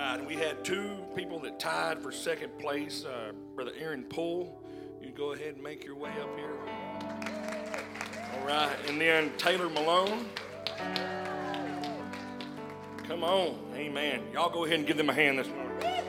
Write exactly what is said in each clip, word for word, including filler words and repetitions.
right, we had two people that tied for second place. Uh, Brother Aaron Poole, you go ahead and make your way up here. All right, and then Taylor Malone. Come on, amen. Y'all go ahead and give them a hand this morning.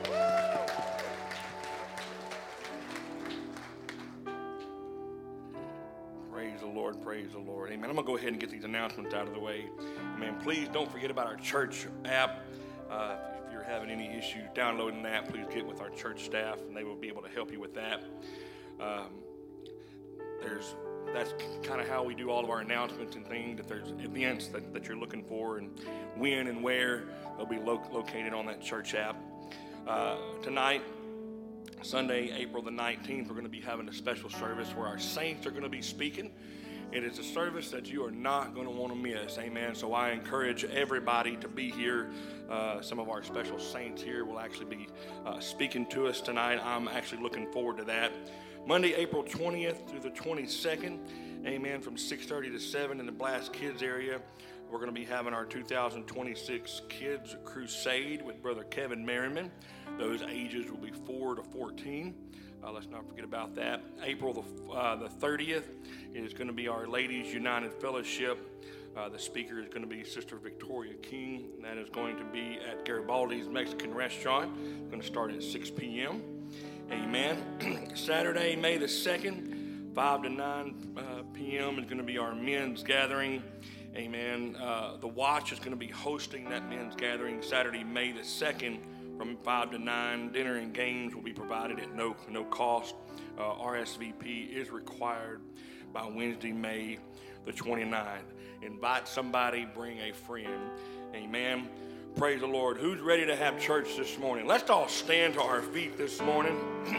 Praise the Lord, praise the Lord. Amen. I'm going to go ahead and get these announcements out of the way. Amen. Please don't forget about our church app. Uh, if you're having any issues downloading that, please get with our church staff, and they will be able to help you with that. Um, there's That's kind of how we do all of our announcements and things, that there's events that, that you're looking for and when and where they'll be lo- located on that church app. Uh, tonight, Sunday, April the nineteenth, we're going to be having a special service where our saints are going to be speaking. It is a service that you are not going to want to miss, amen. So I encourage everybody to be here. Uh, some of our special saints here will actually be uh, speaking to us tonight. I'm actually looking forward to that. Monday, April twentieth through the twenty-second, amen, from six thirty to seven in the Blast Kids area. We're going to be having our two thousand twenty-six Kids Crusade with Brother Kevin Merriman. Those ages will be four to fourteen. Uh, let's not forget about that. April the, uh, the thirtieth is going to be our Ladies United Fellowship. Uh, the speaker is going to be Sister Victoria King. And that is going to be at Garibaldi's Mexican Restaurant. It's going to start at six p.m. Amen. Saturday, May the second, five to nine uh, p.m. is going to be our men's gathering. Amen. Uh, the Watch is going to be hosting that men's gathering Saturday, May the second, from five to nine. Dinner and games will be provided at no no cost. Uh, R S V P is required by Wednesday, May the twenty-ninth. Invite somebody, bring a friend. Amen. Praise the Lord. Who's ready to have church this morning? Let's all stand to our feet this morning.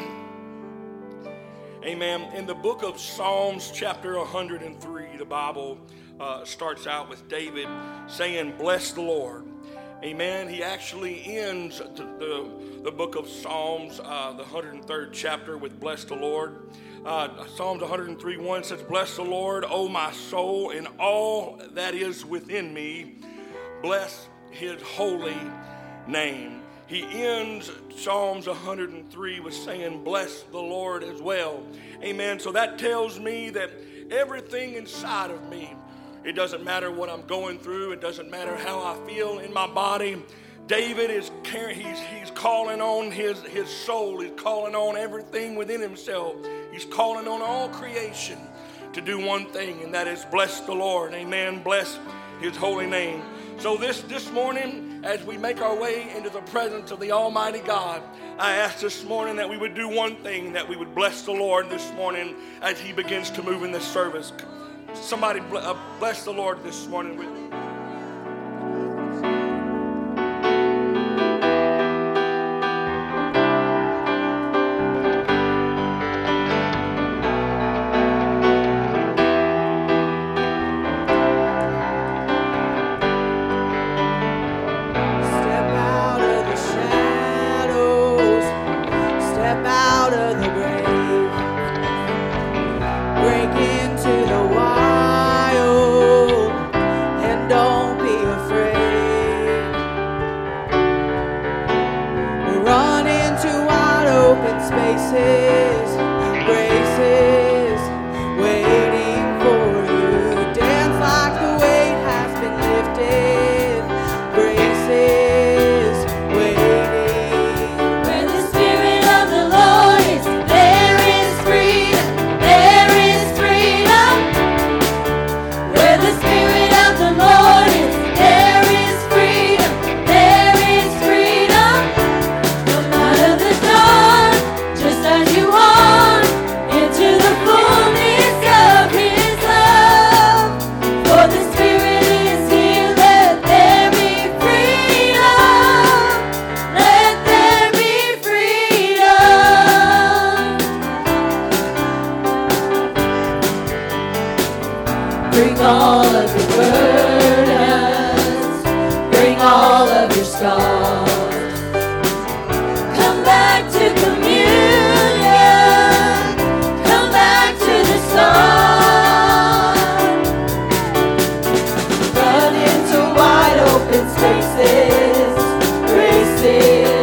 Amen. In the book of Psalms, chapter one hundred three, the Bible uh, starts out with David saying, "Bless the Lord." Amen. He actually ends the, the, the book of Psalms, uh, the one hundred third chapter, with "Bless the Lord." Uh, Psalms one hundred three one says, "Bless the Lord, O my soul, and all that is within me. Bless his holy name." He ends Psalms one hundred three with saying, "Bless the Lord" as well. Amen. So that tells me that everything inside of me, it doesn't matter what I'm going through, it doesn't matter how I feel in my body. David is carrying, he's he's calling on his, his soul, he's calling on everything within himself. He's calling on all creation to do one thing, and that is bless the Lord. Amen. Bless his holy name. So this, this morning, as we make our way into the presence of the Almighty God, I ask this morning that we would do one thing, that we would bless the Lord this morning as he begins to move in this service. Somebody bless the Lord this morning with me. Spaces, graces.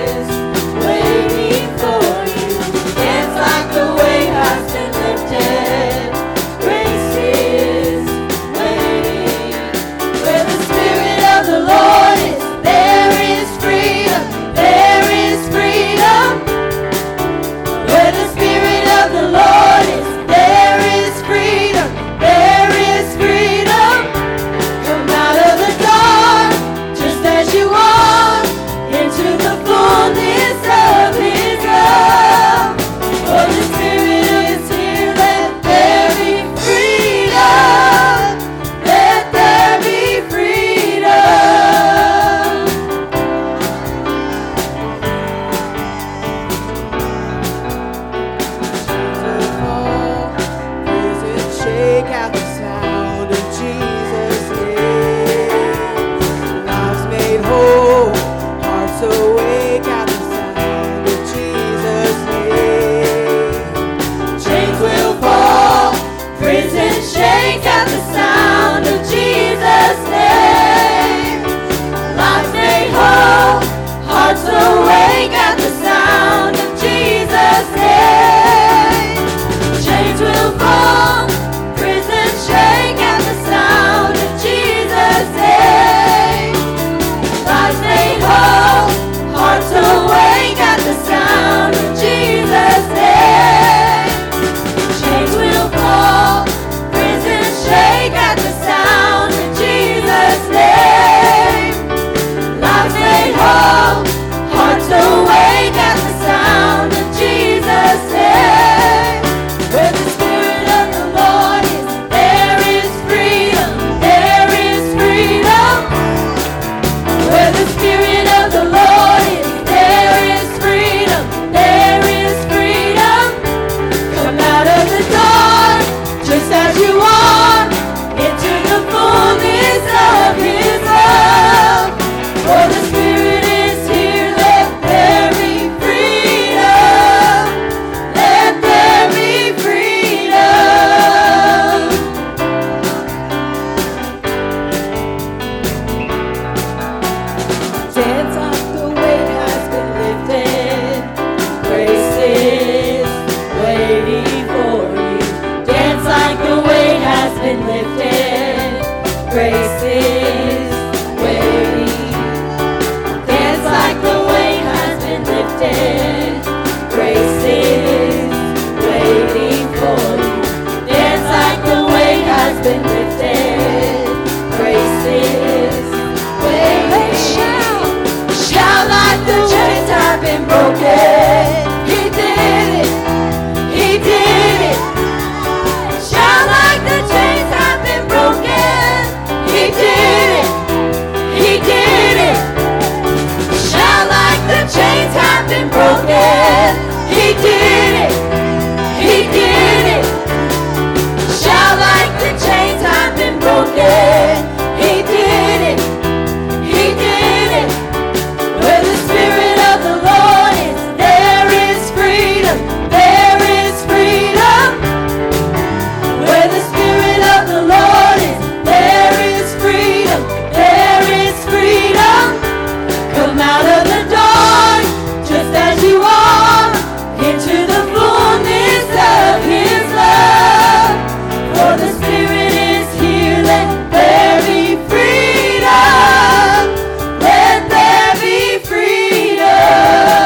Grace is waiting. Dance like the weight has been lifted. Grace is waiting for you. Dance like the weight has been lifted. Grace is waiting. Shout, shout like the chains have been broken. He did it. He did it. Shout like the chains have been broken. He did it. He did it. Shout like the chains have been broken. He did it. He did it. Shout like the chains have been broken. He did it. He did it. Where the Spirit of the Lord is, there is freedom. There is freedom. Where the Spirit of the Lord is, there is freedom. There is freedom. Come out of the dark, just as you are, into the fullness of His love. For the Spirit is here, let there be freedom. Let there be freedom.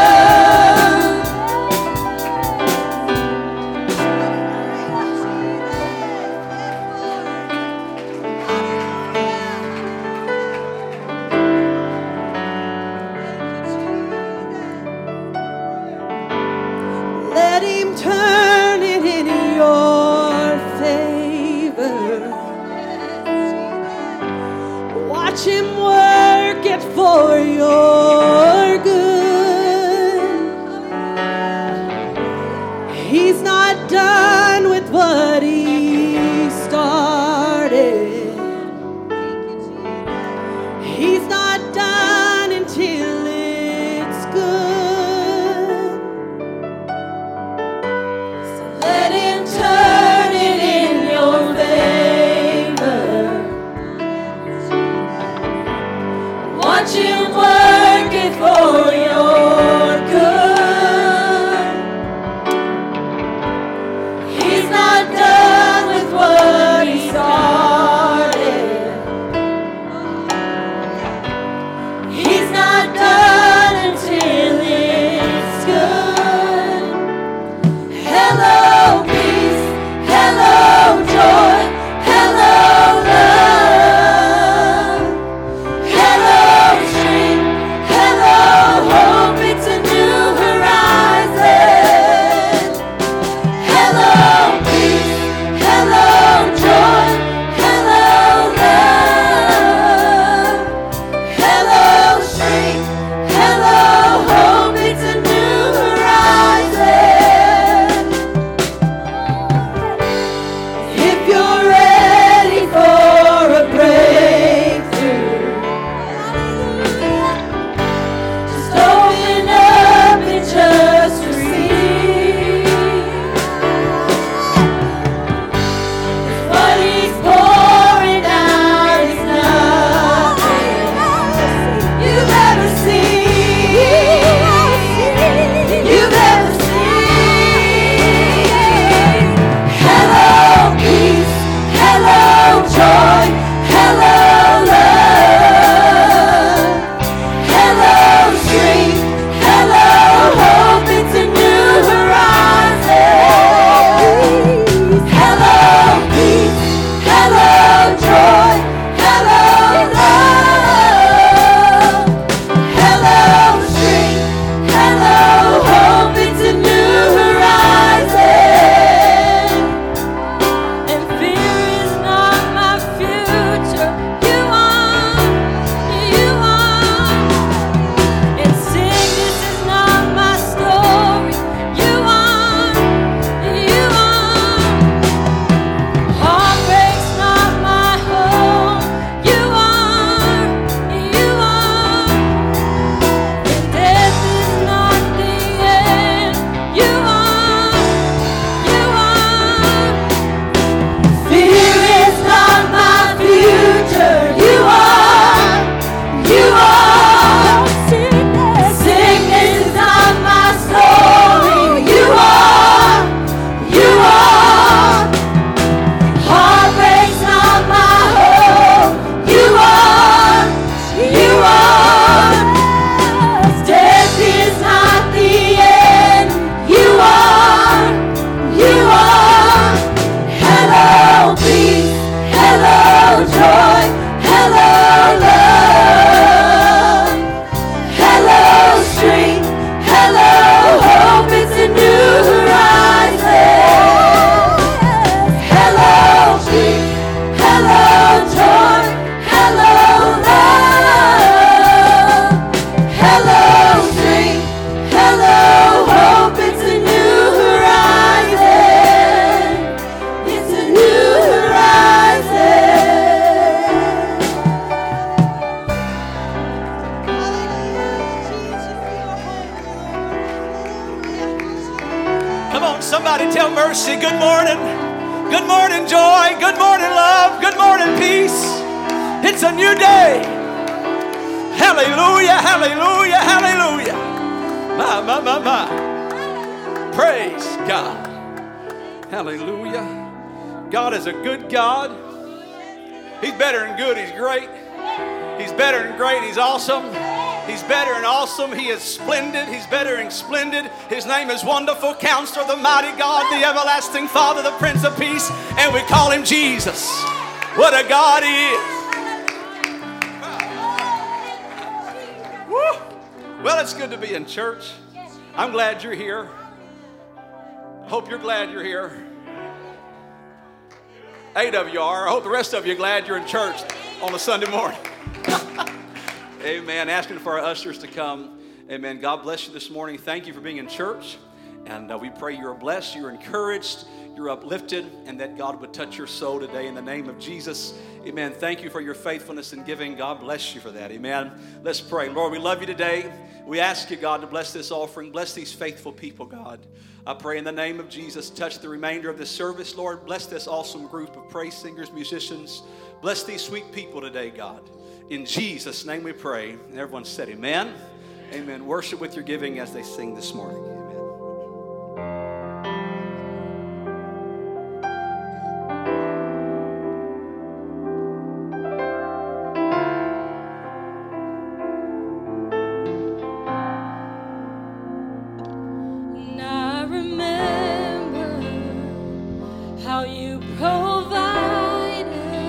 Let Him turn it in your favor. Watch Him work it for your good. He's not done with what He started. He's not done until it's good. So let Him turn it in your favor. Watch Him work it for your mercy. Good morning. Good morning, joy. Good morning, love. Good morning, peace. It's a new day. Hallelujah, hallelujah, hallelujah. My, my, my, my. Praise God. Hallelujah. God is a good God. He's better than good. He's great. He's better than great. He's awesome. He's better and awesome. He is splendid. He's better and splendid. His name is Wonderful Counselor, the Mighty God, the Everlasting Father, the Prince of Peace, and we call him Jesus. What a God he is. Woo. Well, it's good to be in church. I'm glad you're here. I hope you're glad you're here. Eight of you are. I hope the rest of you are glad you're in church on a Sunday morning. Amen. Asking for our ushers to come. Amen. God bless you this morning. Thank you for being in church. And uh, we pray you're blessed, you're encouraged, you're uplifted, and that God would touch your soul today in the name of Jesus. Amen. Thank you for your faithfulness in giving. God bless you for that. Amen. Let's pray. Lord, we love you today. We ask you, God, to bless this offering. Bless these faithful people, God. I pray in the name of Jesus, touch the remainder of this service, Lord. Bless this awesome group of praise singers, musicians. Bless these sweet people today, God. In Jesus' name we pray. And everyone said amen. Amen. Worship with your giving as they sing this morning. Amen. And I remember how you provided,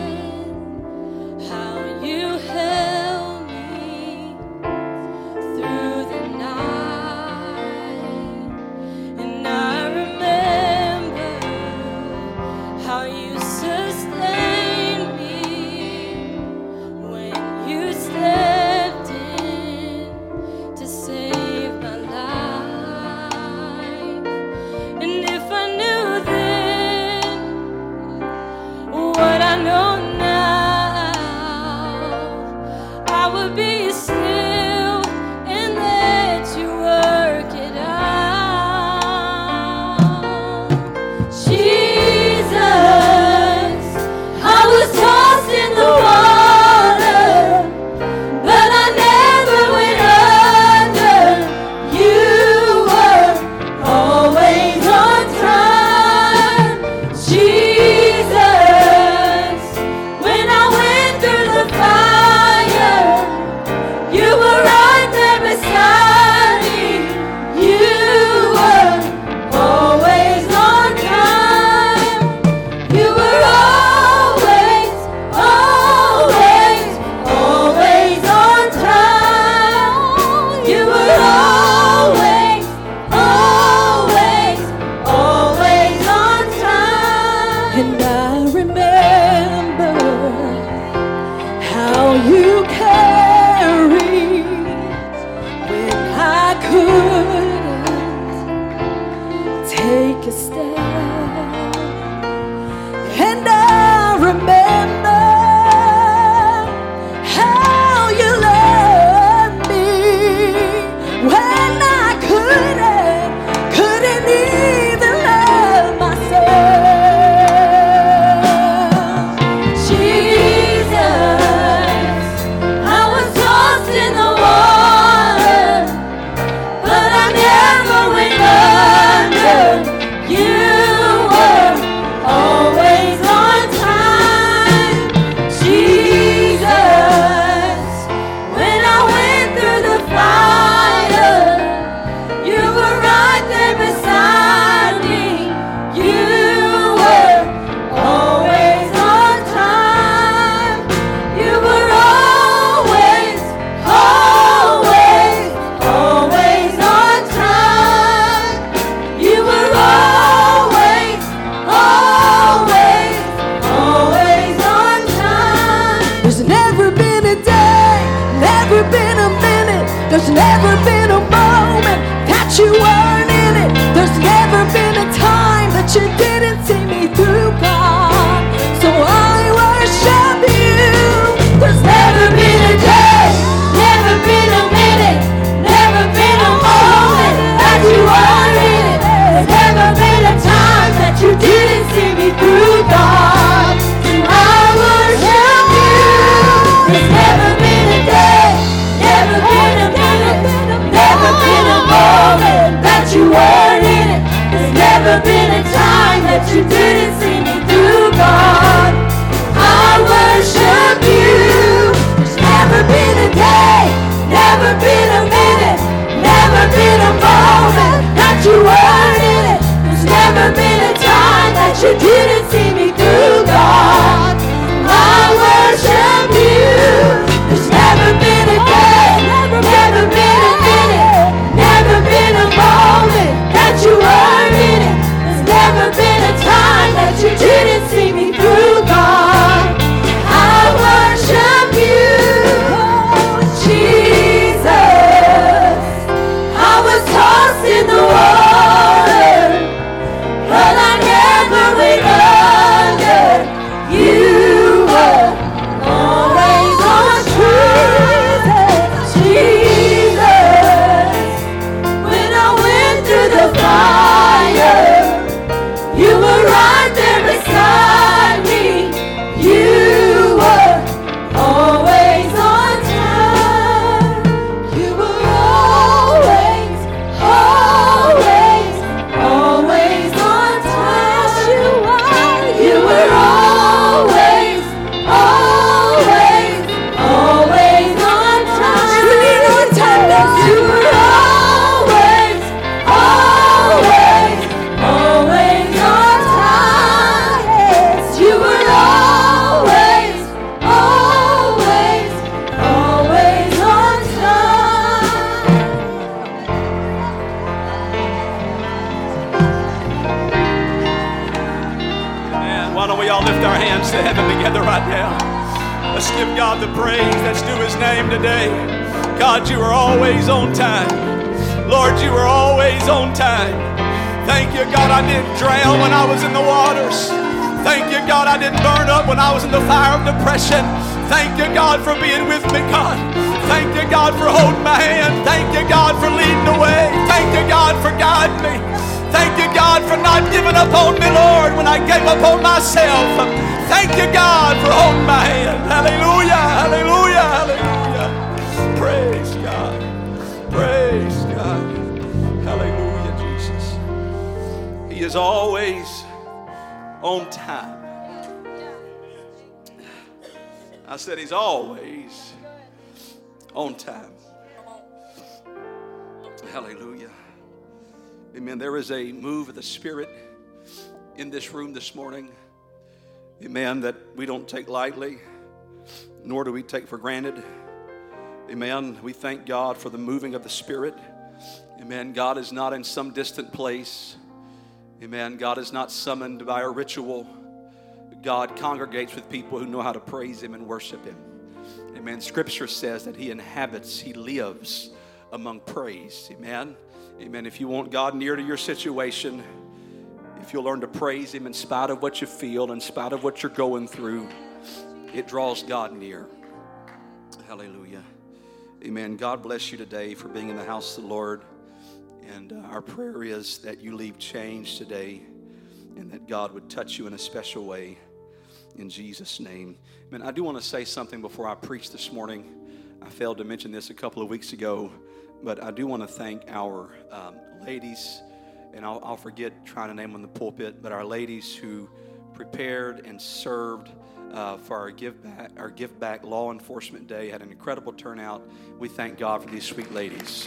how you held me through the night. And I remember how you sustained me when you stepped in to save my life. And if I knew then what I know now, I would be still and let you work it out. Jesus, I was tossed in the water, but I never went under. You were always on time. Jesus, when I went through the fire, you were right there beside me. You were always on time. You were always, always, always on time. You were always, always, always on time. And I remember how you carried when I couldn't take a step. And I remember how you loved me when I couldn't, couldn't even love myself. Jesus, I was tossed in the water, but I never went under. You were always on time. Jesus, when I went through the fire, you were right there beside me. You were always on time. You were always, always, always on time. You were always, always, always on time. There's never been a day, never been a minute. There's never been a moment that you weren't in it. There's never been a time that you didn't see me through, God. So I worship you. There's never been a day, never been a minute, never been a moment that you weren't in it. There's never been a time give God the praise that's due His name today. God, you are always on time. Lord, you are always on time. Thank you, God, I didn't drown when I was in the waters. Thank you, God, I didn't burn up when I was in the fire of depression. Thank you, God, for being with me, God. Thank you, God, for holding my hand. Thank you, God, for leading the way. Thank you, God, for guiding me. Thank you, God, for not giving up on me, Lord, when I gave up on myself. Thank you, God, for holding my hand. Hallelujah, hallelujah, hallelujah. Praise God. Praise God. Hallelujah, Jesus. He is always on time. I said He's always on time. Hallelujah. Amen. There is a move of the Spirit in this room this morning. Amen. That we don't take lightly, nor do we take for granted. Amen. We thank God for the moving of the Spirit. Amen. God is not in some distant place. Amen. God is not summoned by a ritual. God congregates with people who know how to praise Him and worship Him. Amen. Scripture says that He inhabits, He lives among praise. Amen. Amen. If you want God near to your situation, if you'll learn to praise Him in spite of what you feel, in spite of what you're going through, it draws God near. Hallelujah. Amen. God bless you today for being in the house of the Lord. And uh, our prayer is that you leave changed today and that God would touch you in a special way in Jesus' name. Amen. I do want to say something before I preach this morning. I failed to mention this a couple of weeks ago, but I do want to thank our um, ladies, and I'll, I'll forget trying to name them in the pulpit, but our ladies who prepared and served uh, for our Give Back, our Give Back Law Enforcement Day. Had an incredible turnout. We thank God for these sweet ladies.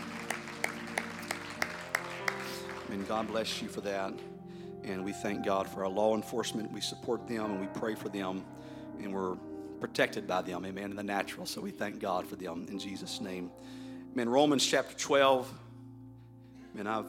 And God bless you for that. And we thank God for our law enforcement. We support them and we pray for them. And we're protected by them, amen, in the natural. So we thank God for them in Jesus' name. Amen. Romans chapter twelve. And I've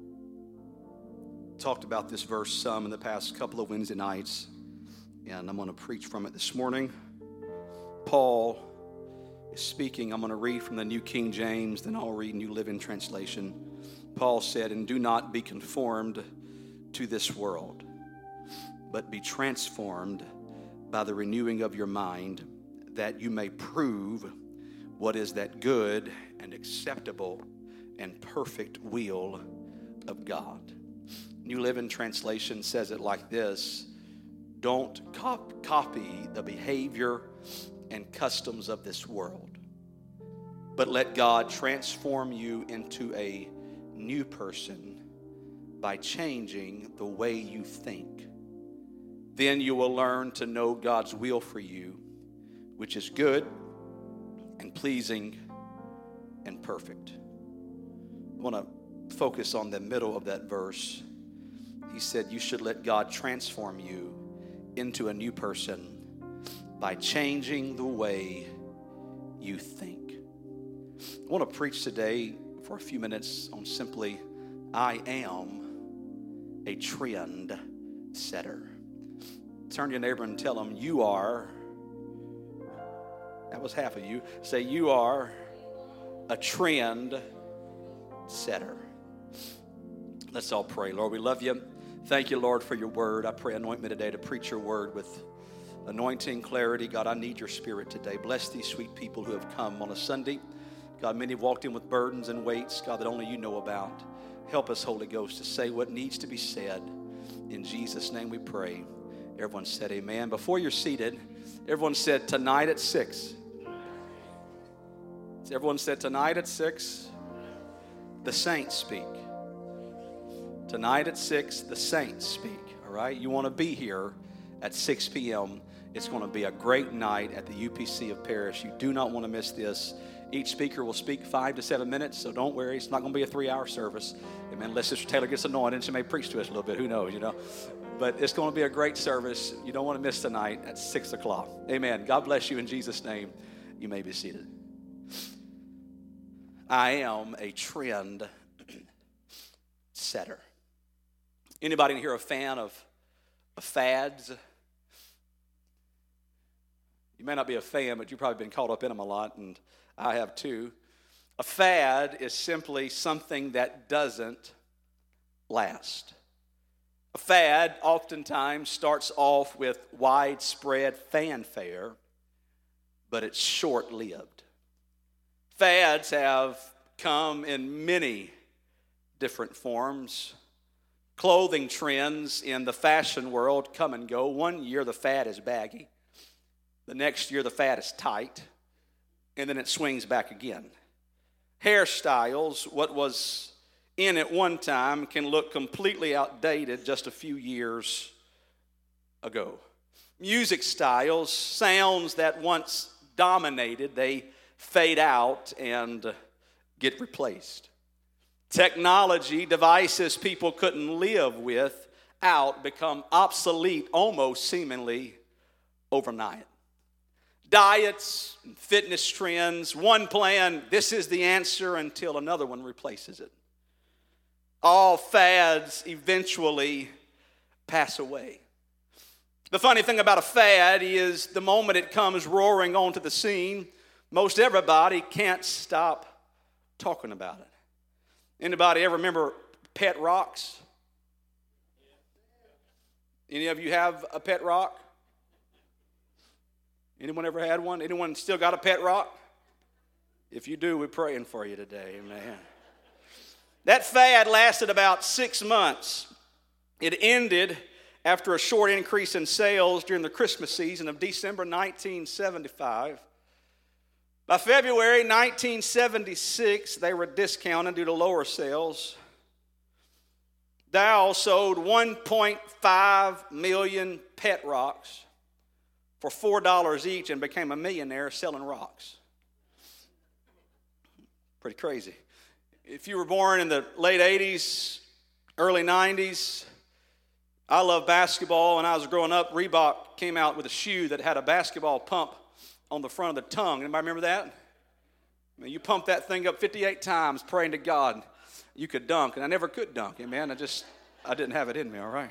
talked about this verse some in the past couple of Wednesday nights. And I'm going to preach from it this morning. Paul is speaking. I'm going to read from the New King James, then I'll read New Living Translation. Paul said, "And do not be conformed to this world, but be transformed by the renewing of your mind, that you may prove what is that good and acceptable and perfect will of God." New Living Translation says it like this: don't cop- copy the behavior and customs of this world, but let God transform you into a new person by changing the way you think. Then you will learn to know God's will for you, which is good and pleasing and perfect. I want to focus on the middle of that verse. He said you should let God transform you into a new person by changing the way you think. I want to preach today for a few minutes on simply, I am a trend setter. Turn to your neighbor and tell them, you are, that was half of you, say you are a trend setter. Let's all pray. Lord, we love you. Thank you, Lord, for your word. I pray anoint me today to preach your word with anointing, clarity. God, I need your spirit today. Bless these sweet people who have come on a Sunday. God, many have walked in with burdens and weights, God, that only you know about. Help us, Holy Ghost, to say what needs to be said. In Jesus' name we pray. Everyone said amen. Before you're seated, everyone said tonight at six. Everyone said tonight at six, the saints speak. Tonight at six, the saints speak. All right? You want to be here at six p.m. It's going to be a great night at the U P C of Paris. You do not want to miss this. Each speaker will speak five to seven minutes, so don't worry. It's not going to be a three-hour service. Amen. Unless Sister Taylor gets anointed, she may preach to us a little bit. Who knows, you know? But it's going to be a great service. You don't want to miss tonight at six o'clock. Amen. God bless you in Jesus' name. You may be seated. I am a trend setter. Anybody in here a fan of, of fads? You may not be a fan, but you've probably been caught up in them a lot, and I have too. A fad is simply something that doesn't last. A fad oftentimes starts off with widespread fanfare, but it's short-lived. Fads have come in many different forms. Clothing trends in the fashion world come and go. One year the fad is baggy. The next year the fad is tight. And then it swings back again. Hairstyles, what was in at one time, can look completely outdated just a few years ago. Music styles, sounds that once dominated, they fade out and get replaced. Technology, devices people couldn't live without become obsolete almost seemingly overnight. Diets, fitness trends, one plan, this is the answer until another one replaces it. All fads eventually pass away. The funny thing about a fad is the moment it comes roaring onto the scene, most everybody can't stop talking about it. Anybody ever remember pet rocks? Any of you have a pet rock? Anyone ever had one? Anyone still got a pet rock? If you do, we're praying for you today, amen. That fad lasted about six months. It ended after a short increase in sales during the Christmas season of December nineteen seventy-five. By February nineteen seventy-six, they were discounted due to lower sales. Dow sold one point five million pet rocks for four dollars each and became a millionaire selling rocks. Pretty crazy. If you were born in the late eighties, early nineties, I love basketball. When I was growing up, Reebok came out with a shoe that had a basketball pump on the front of the tongue. Anybody remember that? I mean, you pump that thing up fifty-eight times praying to God you could dunk, and I never could dunk. Amen. I just, I didn't have it in me, all right?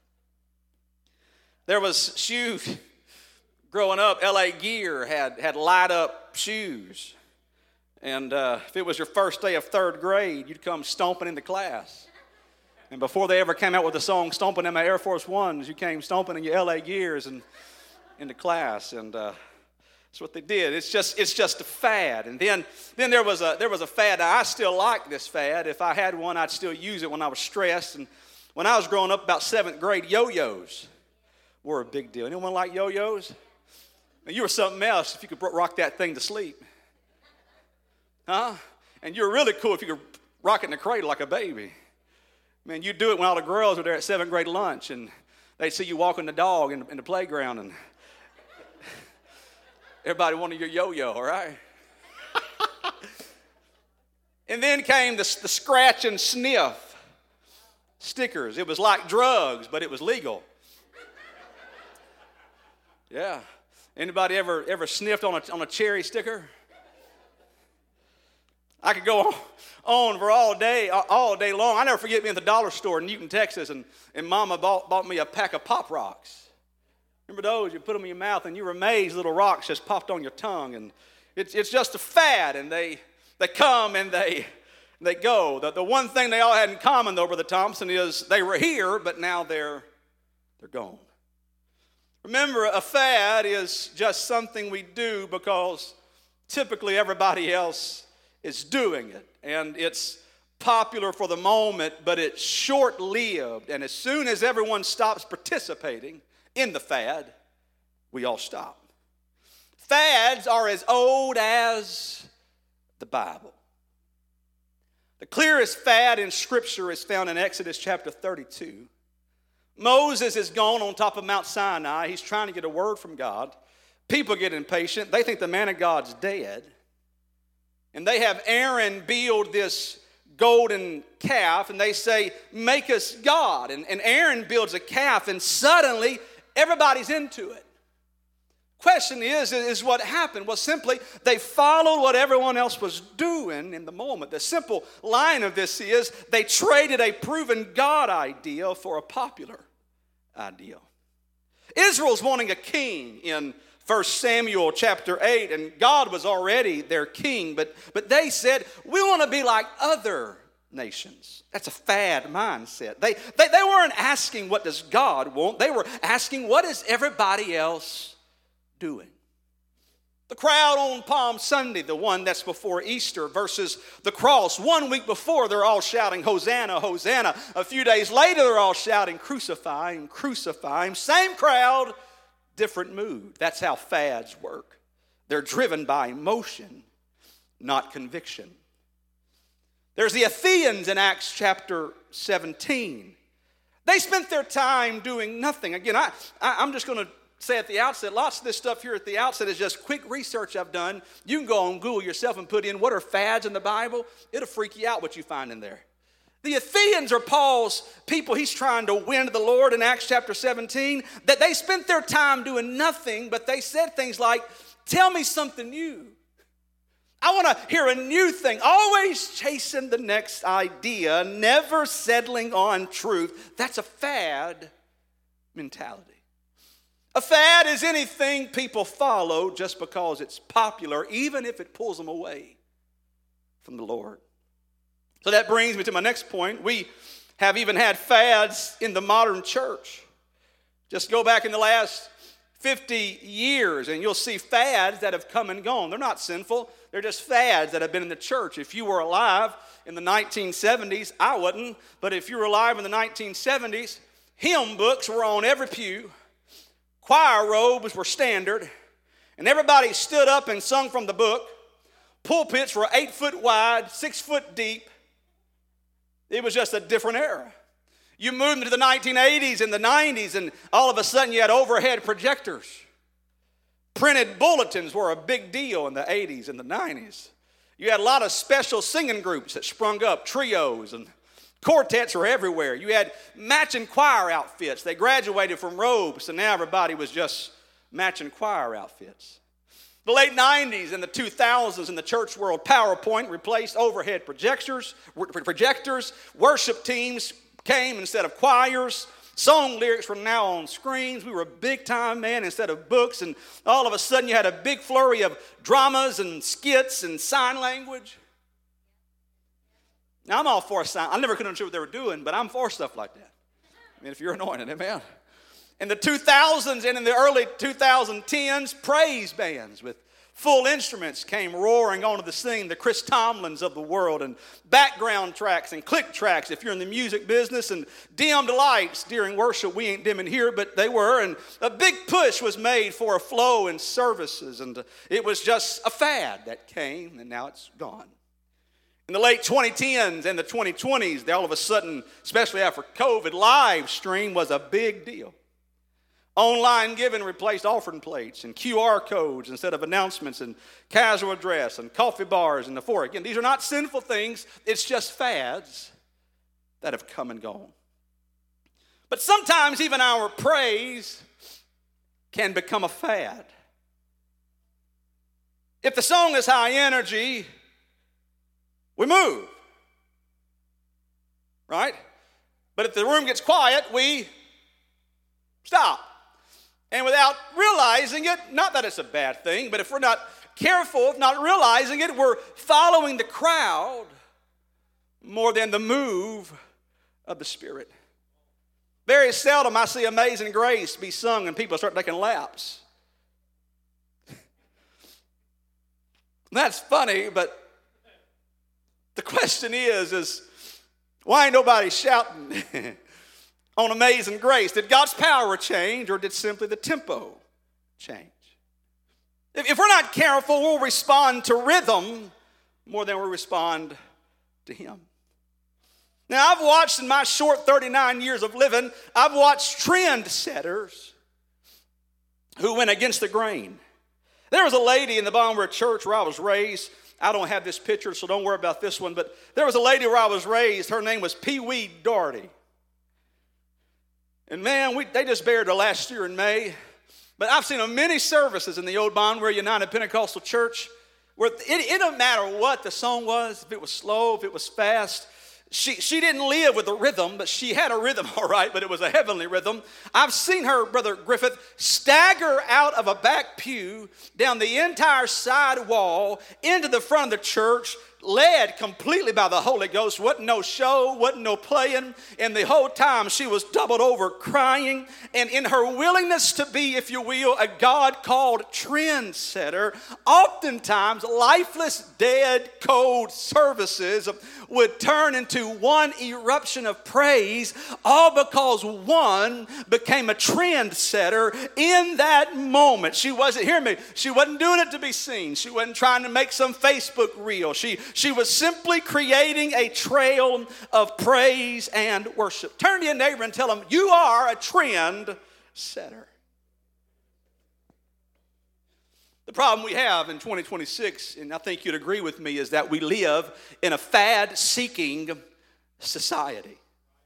There was shoes. Growing up, L A Gear had, had light-up shoes. And uh, if it was your first day of third grade, you'd come stomping into class. And before they ever came out with the song Stomping in My Air Force Ones, you came stomping in your L A Gears and into class. And uh, that's what they did. It's just it's just a fad. And then then there was a there was a fad. Now, I still like this fad. If I had one, I'd still use it when I was stressed. And when I was growing up, about seventh grade, yo-yos were a big deal. Anyone like yo-yos? Now, you were something else if you could rock that thing to sleep. Huh? And you were really cool if you could rock it in the cradle like a baby. Man, you'd do it when all the girls were there at seventh grade lunch, and they'd see you walking the dog in, in the playground, and everybody wanted your yo-yo, all right? And then came the, the scratch and sniff stickers. It was like drugs, but it was legal. Yeah. Anybody ever ever sniffed on a, on a cherry sticker? I could go on, on for all day, all day long. I never forget being at the dollar store in Newton, Texas, and, and Mama bought, bought me a pack of Pop Rocks. Remember those? You put them in your mouth, and you were amazed little rocks just popped on your tongue. And it's it's just a fad, and they they come and they they go. The, the one thing they all had in common, though, Brother Thompson, is they were here, but now they're they're gone. Remember, a fad is just something we do because typically everybody else is doing it. And it's popular for the moment, but it's short-lived. And as soon as everyone stops participating in the fad, we all stop. Fads are as old as the Bible. The clearest fad in Scripture is found in Exodus chapter thirty-two. Moses is gone on top of Mount Sinai. He's trying to get a word from God. People get impatient. They think the man of God's dead. And they have Aaron build this golden calf, and they say, make us God. And, and Aaron builds a calf, and suddenly everybody's into it. Question is, is what happened? Well, simply, they followed what everyone else was doing in the moment. The simple line of this is, they traded a proven God idea for a popular idea. Israel's wanting a king in First Samuel chapter eight, and God was already their king, but, but they said, we want to be like other nations. That's a fad mindset. They, they, they weren't asking, what does God want? They were asking, what is everybody else doing? The crowd on Palm Sunday, the one that's before Easter, versus the cross. One week before, they're all shouting, Hosanna, Hosanna. A few days later, they're all shouting, crucify him, crucify him. Same crowd, different mood. That's how fads work. They're driven by emotion, not conviction. There's the Athenians in Acts chapter seventeen. They spent their time doing nothing. Again, I, I, I'm just going to say at the outset, lots of this stuff here at the outset is just quick research I've done. You can go on Google yourself and put in what are fads in the Bible. It'll freak you out what you find in there. The Athenians are Paul's people he's trying to win to the Lord in Acts chapter seventeen. That they spent their time doing nothing, but they said things like, tell me something new. I want to hear a new thing. Always chasing the next idea, never settling on truth. That's a fad mentality. A fad is anything people follow just because it's popular, even if it pulls them away from the Lord. So that brings me to my next point. We have even had fads in the modern church. Just go back in the last fifty years and you'll see fads that have come and gone. They're not sinful. They're just fads that have been in the church. If you were alive in the nineteen seventies, I wasn't, but if you were alive in the nineteen seventies, hymn books were on every pew. Choir robes were standard, and everybody stood up and sung from the book. Pulpits were eight foot wide, six foot deep. It was just a different era. You moved into the nineteen eighties and the nineties, and all of a sudden you had overhead projectors. Printed bulletins were a big deal in the eighties and the nineties. You had a lot of special singing groups that sprung up, trios, and quartets were everywhere. You had matching choir outfits. They graduated from robes, so now everybody was just matching choir outfits. The late nineties and the two thousands in the church world, PowerPoint replaced overhead projectors. Projectors. Worship teams came instead of choirs. Song lyrics were now on screens. We were big time, man, instead of books. And all of a sudden you had a big flurry of dramas and skits and sign language. Now, I'm all for sign. I never could understand what they were doing, but I'm for stuff like that. I mean, if you're anointed, amen. In the two thousands and in the early twenty tens, praise bands with full instruments came roaring onto the scene, the Chris Tomlins of the world, and background tracks and click tracks if you're in the music business, and dimmed lights during worship. We ain't dimming here, but they were. And a big push was made for a flow in services, and it was just a fad that came, and now it's gone. In the late twenty tens and the twenty twenties, they all of a sudden, especially after COVID, live stream was a big deal. Online giving replaced offering plates and Q R codes instead of announcements, and casual dress and coffee bars and the four. Again, these are not sinful things. It's just fads that have come and gone. But sometimes even our praise can become a fad. If the song is high energy, we move, right? But if the room gets quiet, we stop. And without realizing it, not that it's a bad thing, but if we're not careful, not realizing it, we're following the crowd more than the move of the Spirit. Very seldom I see Amazing Grace be sung and people start taking laps. That's funny, but the question is, is why ain't nobody shouting on Amazing Grace? Did God's power change, or did simply the tempo change? If, if we're not careful, we'll respond to rhythm more than we respond to Him. Now, I've watched in my short thirty-nine years of living, I've watched trend setters who went against the grain. There was a lady in the Bonware Church where I was raised. I don't have this picture, so don't worry about this one. But there was a lady where I was raised. Her name was Pee Wee Doherty. And man, we, they just buried her last year in May. But I've seen many services in the old Bonware United Pentecostal Church where it, it didn't matter what the song was, if it was slow, if it was fast. She, she didn't live with a rhythm, but she had a rhythm, all right, but it was a heavenly rhythm. I've seen her, Brother Griffith, stagger out of a back pew, down the entire side wall, into the front of the church, led completely by the Holy Ghost. Wasn't no show, wasn't no playing. And the whole time she was doubled over crying. And in her willingness to be, if you will, a God-called trendsetter, oftentimes lifeless, dead, cold services would turn into one eruption of praise, all because one became a trendsetter in that moment. She wasn't, hear me, she wasn't doing it to be seen. She wasn't trying to make some Facebook reel. She, she was simply creating a trail of praise and worship. Turn to your neighbor and tell them, you are a trendsetter. The problem we have in twenty twenty-six, and I think you'd agree with me, is that we live in a fad-seeking society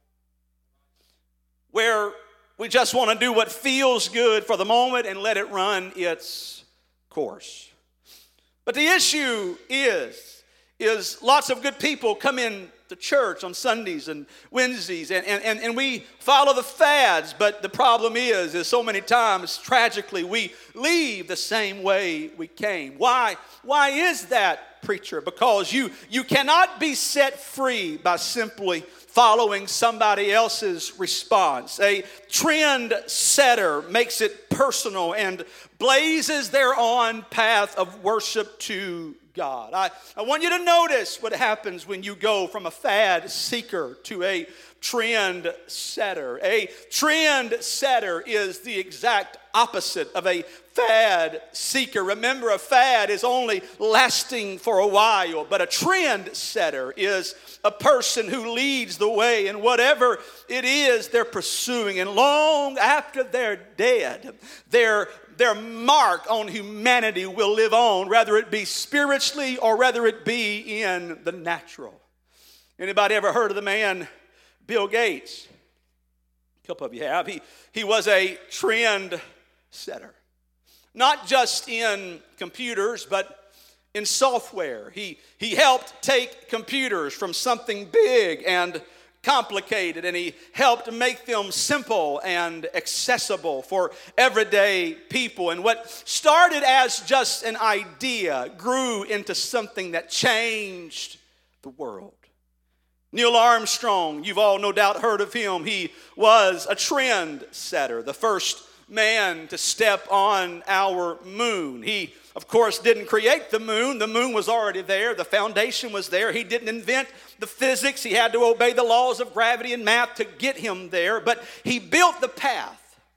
where we just want to do what feels good for the moment and let it run its course. But the issue is, is lots of good people come in to church on Sundays and Wednesdays, and, and, and we follow the fads, but the problem is, is so many times, tragically, we leave the same way we came. Why? Why is that, preacher? Because you, you cannot be set free by simply following somebody else's response. A trend setter makes it personal and blazes their own path of worship to God. I, I want you to notice what happens when you go from a fad seeker to a trend setter. A trend setter is the exact opposite of a fad seeker. Remember, a fad is only lasting for a while, but a trend setter is a person who leads the way in whatever it is they're pursuing. And long after they're dead, their their mark on humanity will live on, whether it be spiritually or whether it be in the natural. Anybody ever heard of the man Bill Gates? A couple of you have. He, he was a trend setter. Not just in computers, but in software. He, he helped take computers from something big and complicated, and he helped make them simple and accessible for everyday people. And what started as just an idea grew into something that changed the world. Neil Armstrong, you've all no doubt heard of him. He was a trend setter, the first man to step on our moon. He, of course, didn't create the moon. The moon was already there. The foundation was there. He didn't invent the physics. He had to obey the laws of gravity and math to get him there. But he built the path.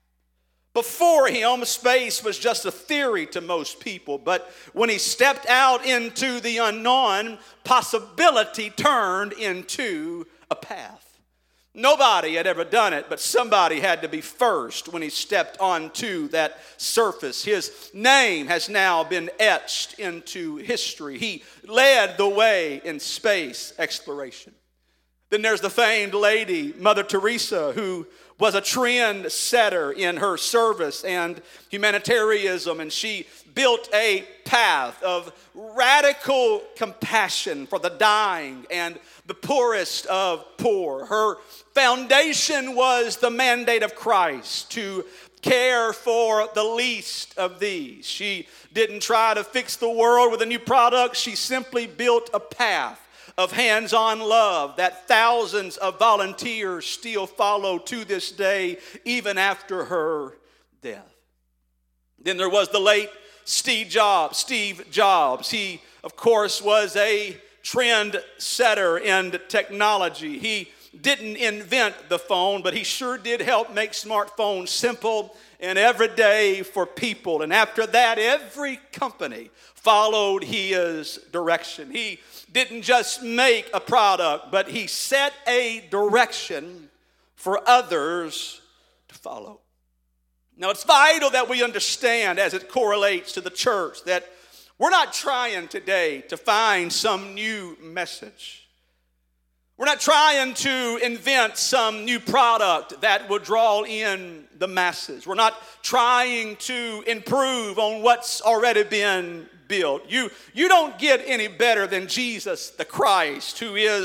Before him, space was just a theory to most people. But when he stepped out into the unknown, possibility turned into a path. Nobody had ever done it, but somebody had to be first when he stepped onto that surface. His name has now been etched into history. He led the way in space exploration. Then there's the famed lady, Mother Teresa, who was a trend setter in her service and humanitarianism, and she built a path of radical compassion for the dying and the poorest of poor. Her foundation was the mandate of Christ to care for the least of these. She didn't try to fix the world with a new product. She simply built a path of hands-on love that thousands of volunteers still follow to this day, even after her death. Then there was the late Steve Jobs. Steve Jobs. He, of course, was a trend setter in technology. He didn't invent the phone, but he sure did help make smartphones simple and everyday for people. And after that, every company followed his direction. He didn't just make a product, but he set a direction for others to follow. Now, it's vital that we understand, as it correlates to the church, that we're not trying today to find some new message. We're not trying to invent some new product that will draw in the masses. We're not trying to improve on what's already been built. You, you don't get any better than Jesus the Christ, who is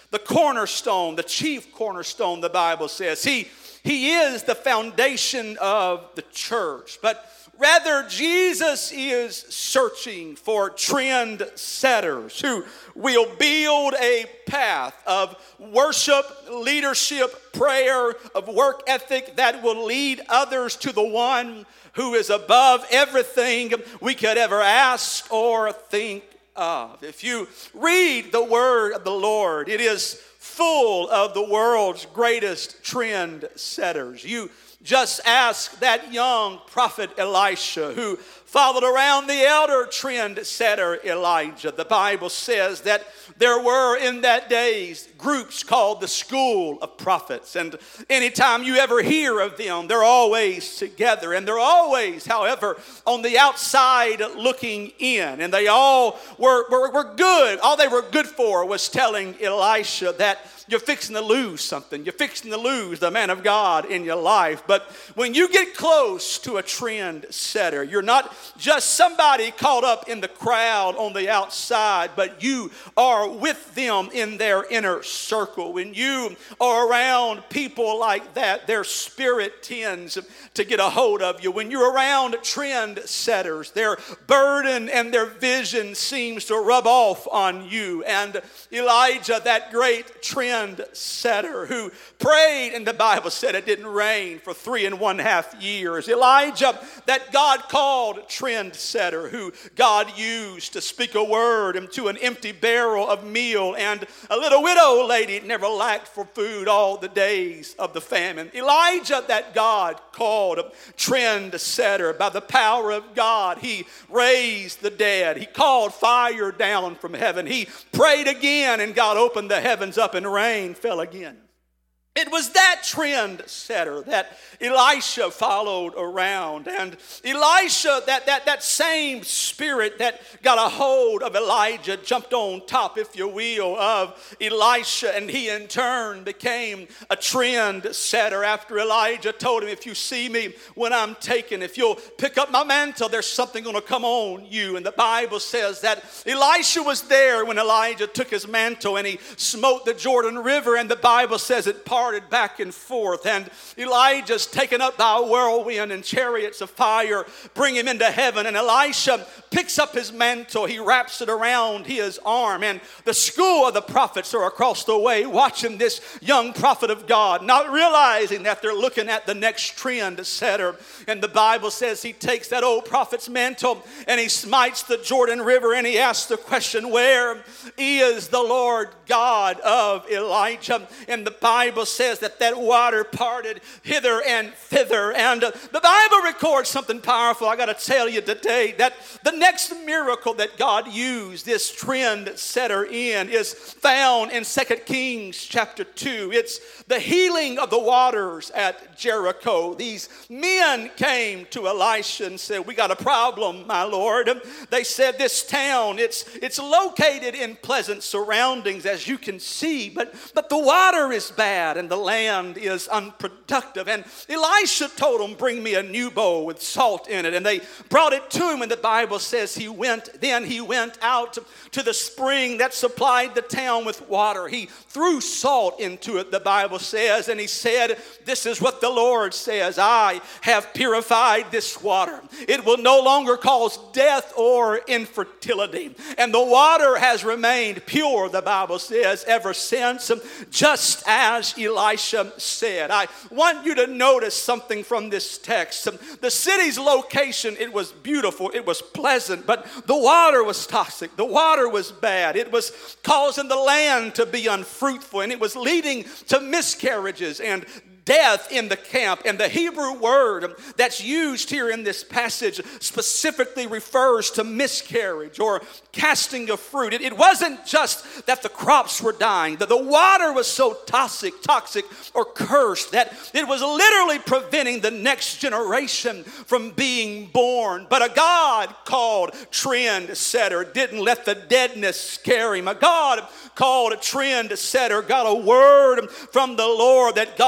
the cornerstone, the chief cornerstone, the Bible says. He, he is the foundation of the church. But rather, Jesus is searching for trend setters who will build a path of worship, leadership, prayer, of work ethic that will lead others to the one who is above everything we could ever ask or think of. If you read the word of the Lord, it is full of the world's greatest trend setters. You just ask that young prophet Elisha who followed around the elder trend setter Elijah. The Bible says that there were in that days groups called the school of prophets. And anytime you ever hear of them, they're always together. And they're always, however, on the outside looking in. And they all were, were, were good. All they were good for was telling Elisha that you're fixing to lose something. You're fixing to lose the man of God in your life. But when you get close to a trend setter, you're not just somebody caught up in the crowd on the outside, but you are with them in their inner circle. When you are around people like that, their spirit tends to get a hold of you. When you're around trend setters, their burden and their vision seems to rub off on you. And Elijah, that great trend setter who prayed, and the Bible said it didn't rain for three and one half years. Elijah, that God called trend setter who God used to speak a word into an empty barrel of meal, and a little widow lady never lacked for food all the days of the famine. Elijah, that God called a trend setter by the power of God. He raised the dead. He called fire down from heaven. He prayed again, and God opened the heavens up and rain fell again. It was that trend setter that Elisha followed around. And Elisha, that, that, that same spirit that got a hold of Elijah, jumped on top, if you will, of Elisha. And he in turn became a trend setter after Elijah told him, if you see me when I'm taken, if you'll pick up my mantle, there's something going to come on you. And the Bible says that Elisha was there when Elijah took his mantle and he smote the Jordan River. And the Bible says it parted back and forth, and Elijah's taken up by a whirlwind and chariots of fire bring him into heaven. And Elisha picks up his mantle, he wraps it around his arm, and the school of the prophets are across the way watching this young prophet of God, not realizing that they're looking at the next trend setter. And the Bible says he takes that old prophet's mantle and he smites the Jordan River, and he asks the question, where is the Lord God of Elijah? And the Bible says says that that water parted hither and thither. And uh, the Bible records something powerful. I got to tell you today that the next miracle that God used this trend setter in is found in Second Kings chapter two. It's the healing of the waters at Jericho. These men came to Elisha and said, we got a problem, my Lord. They said, this town, it's it's located in pleasant surroundings, as you can see, but, but the water is bad and the land is unproductive. And Elisha told them, bring me a new bowl with salt in it. And they brought it to him, and the Bible says he went, then he went out to the spring that supplied the town with water. He threw salt into it, the Bible says, and he said, this is what the Lord says, I have purified this water. It will no longer cause death or infertility. And the water has remained pure, the Bible says, ever since, just as Elisha said. I want you to notice something from this text. The city's location, it was beautiful, it was pleasant, but the water was toxic. The water was bad. It was causing the land to be unfruitful, and it was leading to miscarriages and death in the camp. And the Hebrew word that's used here in this passage specifically refers to miscarriage or casting of fruit. It, it wasn't just that the crops were dying, that the water was so toxic, toxic or cursed that it was literally preventing the next generation from being born. But a God called trend setter didn't let the deadness scare him. A God called a trend setter got a word from the Lord that God was going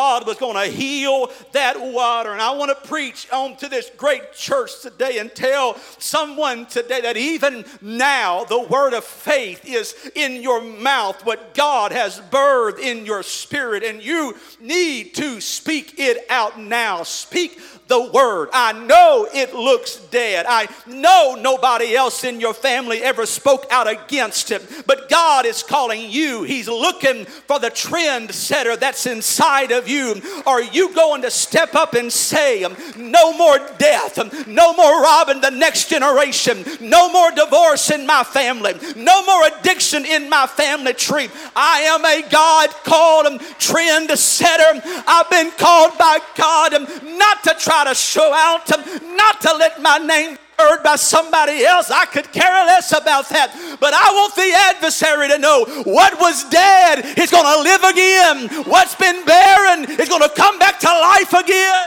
going to heal that water. And I want to preach on to this great church today and tell someone today that even now the word of faith is in your mouth, what God has birthed in your spirit, and you need to speak it out now. Speak the word. I know it looks dead. I know nobody else in your family ever spoke out against it, but God is calling you. He's looking for the trend setter that's inside of you. Are you going to step up and say, no more death, no more robbing the next generation, no more divorce in my family, no more addiction in my family tree. I am a God-called trend setter. I've been called by God not to try to show out, not to let my name be heard by somebody else. I could care less about that. But I want the adversary to know what was dead is going to live again. What's been barren is going to come back to life again.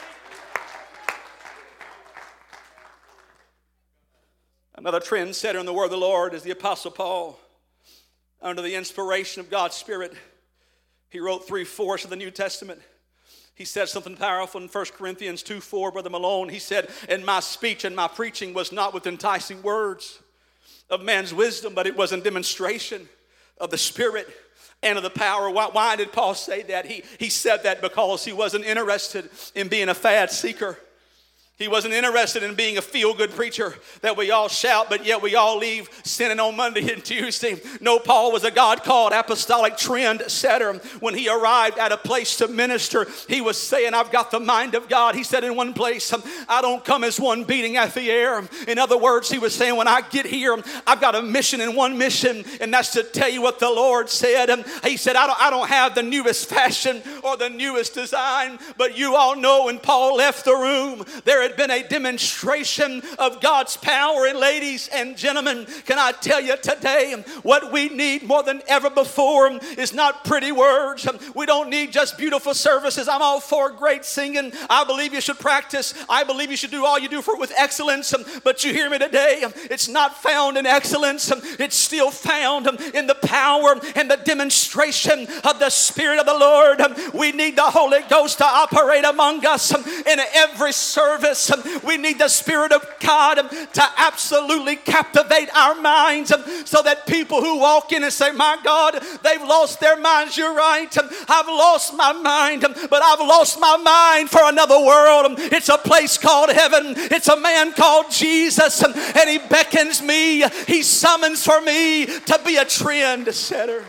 Another trendsetter in the word of the Lord is the Apostle Paul. Under the inspiration of God's Spirit, he wrote three-fourths of the New Testament. He said something powerful in First Corinthians two four, Brother Malone. He said, and my speech and my preaching was not with enticing words of man's wisdom, but it was in demonstration of the Spirit and of the power. Why, why did Paul say that? He, he said that because he wasn't interested in being a fad seeker. He wasn't interested in being a feel-good preacher that we all shout, but yet we all leave sinning on Monday and Tuesday. No, Paul was a God-called apostolic trend setter. When he arrived at a place to minister, he was saying, I've got the mind of God. He said in one place, I don't come as one beating at the air. In other words, he was saying, when I get here, I've got a mission and one mission, and that's to tell you what the Lord said. And he said, I don't, I don't have the newest fashion or the newest design, but you all know when Paul left the room, there had been a demonstration of God's power. And ladies and gentlemen, can I tell you today, what we need more than ever before is not pretty words. We don't need just beautiful services. I'm all for great singing. I believe you should practice. I believe you should do all you do for it with excellence. But you hear me today, it's not found in excellence. It's still found in the power and the demonstration of the Spirit of the Lord. We need the Holy Ghost to operate among us in every service. We need the Spirit of God to absolutely captivate our minds so that people who walk in and say, my God, they've lost their minds. You're right. I've lost my mind, but I've lost my mind for another world. It's a place called heaven. It's a man called Jesus, and he beckons me. He summons for me to be a trend setter.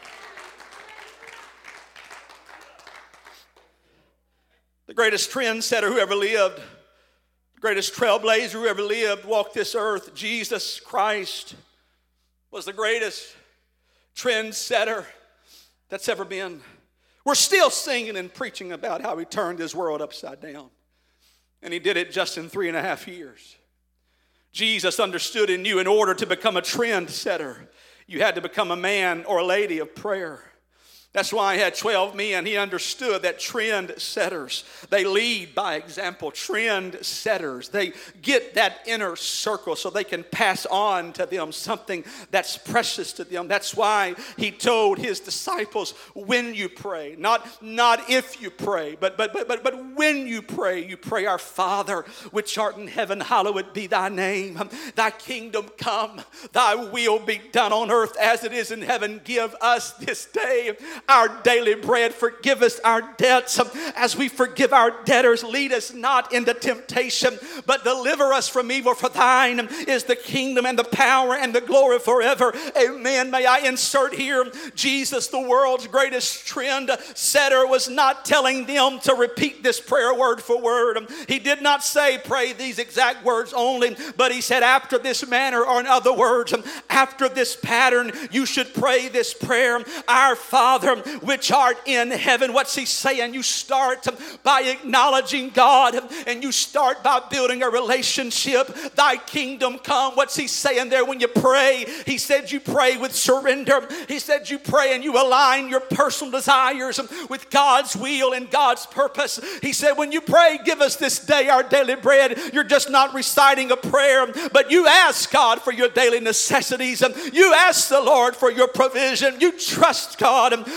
The greatest trend setter who ever lived, greatest trailblazer who ever lived, walked this earth, Jesus Christ, was the greatest trendsetter that's ever been. We're still singing and preaching about how he turned his world upside down. And he did it just in three and a half years. Jesus understood and knew in order to become a trendsetter, you had to become a man or a lady of prayer. That's why he had twelve men. He understood that trend setters, they lead by example. Trend setters, they get that inner circle so they can pass on to them something that's precious to them. That's why he told his disciples, when you pray, not, not if you pray, but, but, but, but, but when you pray, you pray, our Father, which art in heaven, hallowed be thy name. Thy kingdom come, thy will be done on earth as it is in heaven. Give us this day our daily bread. Forgive us our debts as we forgive our debtors. Lead us not into temptation, but deliver us from evil. For thine is the kingdom and the power and the glory forever. Amen. May I insert here, Jesus, the world's greatest trend setter, was not telling them to repeat this prayer word for word. He did not say pray these exact words only, but he said after this manner, or in other words, after this pattern, you should pray this prayer. Our Father, which art in heaven. What's he saying? You start by acknowledging God, and you start by building a relationship. Thy kingdom come. What's he saying there when you pray? He said you pray with surrender. He said you pray and you align your personal desires with God's will and God's purpose. He said when you pray, give us this day our daily bread, you're just not reciting a prayer, but you ask God for your daily necessities. You ask the Lord for your provision. You trust God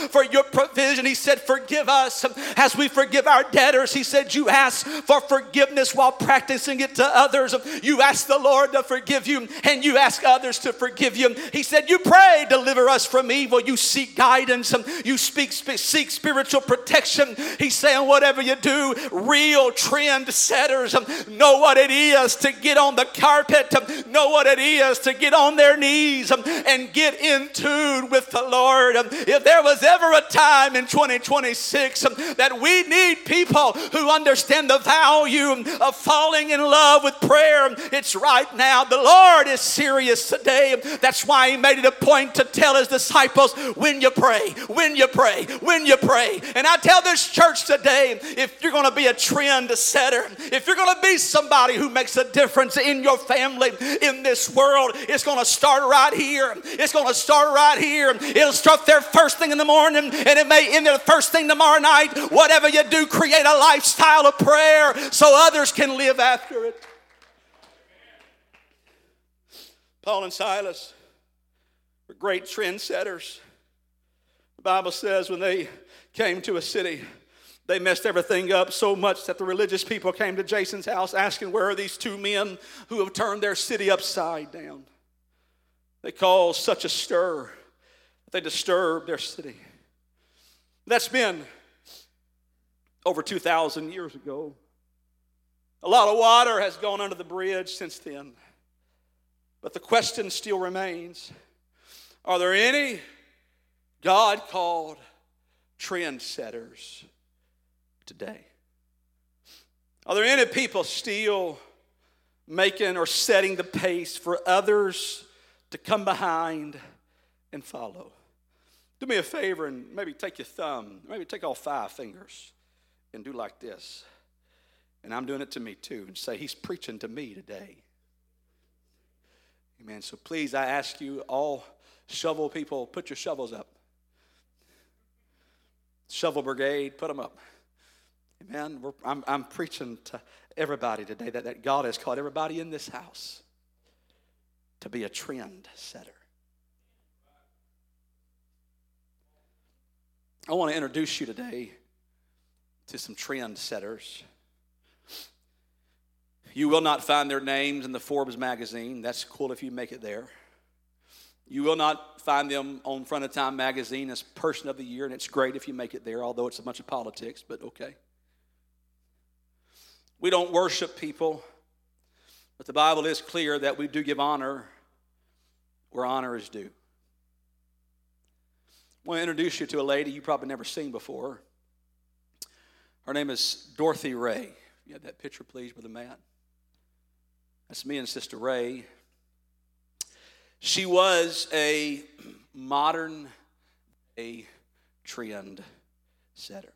for your provision. He said, forgive us as we forgive our debtors. He said, you ask for forgiveness while practicing it to others. You ask the Lord to forgive you, and you ask others to forgive you. He said, you pray, deliver us from evil. You seek guidance. You speak, seek spiritual protection. He's saying, whatever you do, real trend setters know what it is to get on the carpet, know what it is to get on their knees and get in tune with the Lord. If there was ever a time in twenty twenty-six that we need people who understand the value of falling in love with prayer, it's right now. The Lord is serious today. That's why he made it a point to tell his disciples, when you pray, when you pray, when you pray. And I tell this church today, if you're going to be a trend setter, if you're going to be somebody who makes a difference in your family, in this world, it's going to start right here. It's going to start right here. It'll start there first thing in the morning, and it may end there the first thing tomorrow night. Whatever you do, create a lifestyle of prayer so others can live after it. Paul and Silas were great trendsetters. The Bible says when they came to a city, they messed everything up so much that the religious people came to Jason's house asking, where are these two men who have turned their city upside down? They caused such a stir that they disturbed their city. That's been over two thousand years ago. A lot of water has gone under the bridge since then. But the question still remains, are there any God-called trendsetters today? Are there any people still making or setting the pace for others to come behind and follow? Do me a favor and maybe take your thumb, maybe take all five fingers and do like this. And I'm doing it to me too, and say, he's preaching to me today. Amen. So please, I ask you, all shovel people, put your shovels up. Shovel brigade, put them up. Amen. We're, I'm, I'm preaching to everybody today that, that God has called everybody in this house to be a trend setter. I want to introduce you today to some trend setters. You will not find their names in the Forbes magazine. That's cool if you make it there. You will not find them on Front of Time magazine as Person of the Year, and it's great if you make it there, although it's a bunch of politics, but okay. We don't worship people, but the Bible is clear that we do give honor where honor is due. I want to introduce you to a lady you've probably never seen before. Her name is Dorothy Ray. You have that picture, please, Brother Matt. That's me and Sister Ray. She was a modern day trend setter.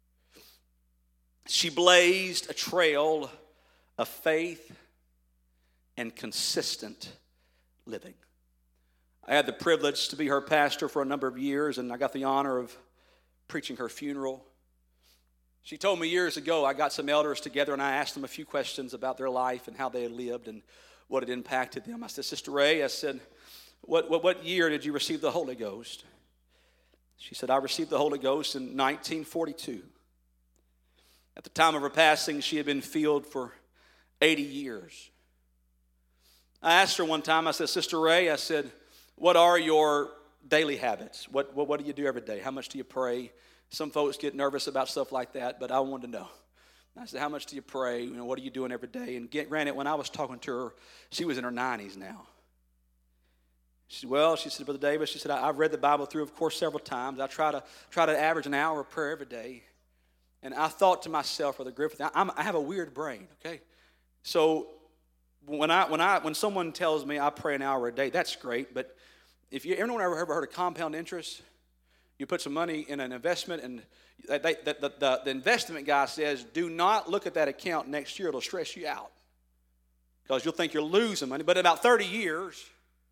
She blazed a trail of faith and consistent living. I had the privilege to be her pastor for a number of years, and I got the honor of preaching her funeral. She told me years ago, I got some elders together and I asked them a few questions about their life and how they had lived and what had impacted them. I said, Sister Ray, I said, what, what, what year did you receive the Holy Ghost? She said, I received the Holy Ghost in nineteen forty-two. At the time of her passing, she had been filled for eighty years. I asked her one time, I said, Sister Ray, I said, what are your daily habits? What, what, what do you do every day? How much do you pray? Some folks get nervous about stuff like that, but I wanted to know. I said, how much do you pray? You know, what are you doing every day? And get, granted, when I was talking to her, she was in her nineties now. She said, well, she said, Brother Davis, she said, I've read the Bible through, of course, several times. I try to try to average an hour of prayer every day. And I thought to myself, Brother Griffith, I'm, I have a weird brain, okay? So when I when I when someone tells me I pray an hour a day, that's great. But if you anyone ever ever heard of compound interest? You put some money in an investment, and they, they, the, the, the investment guy says, do not look at that account next year. It'll stress you out because you'll think you're losing money. But in about thirty years,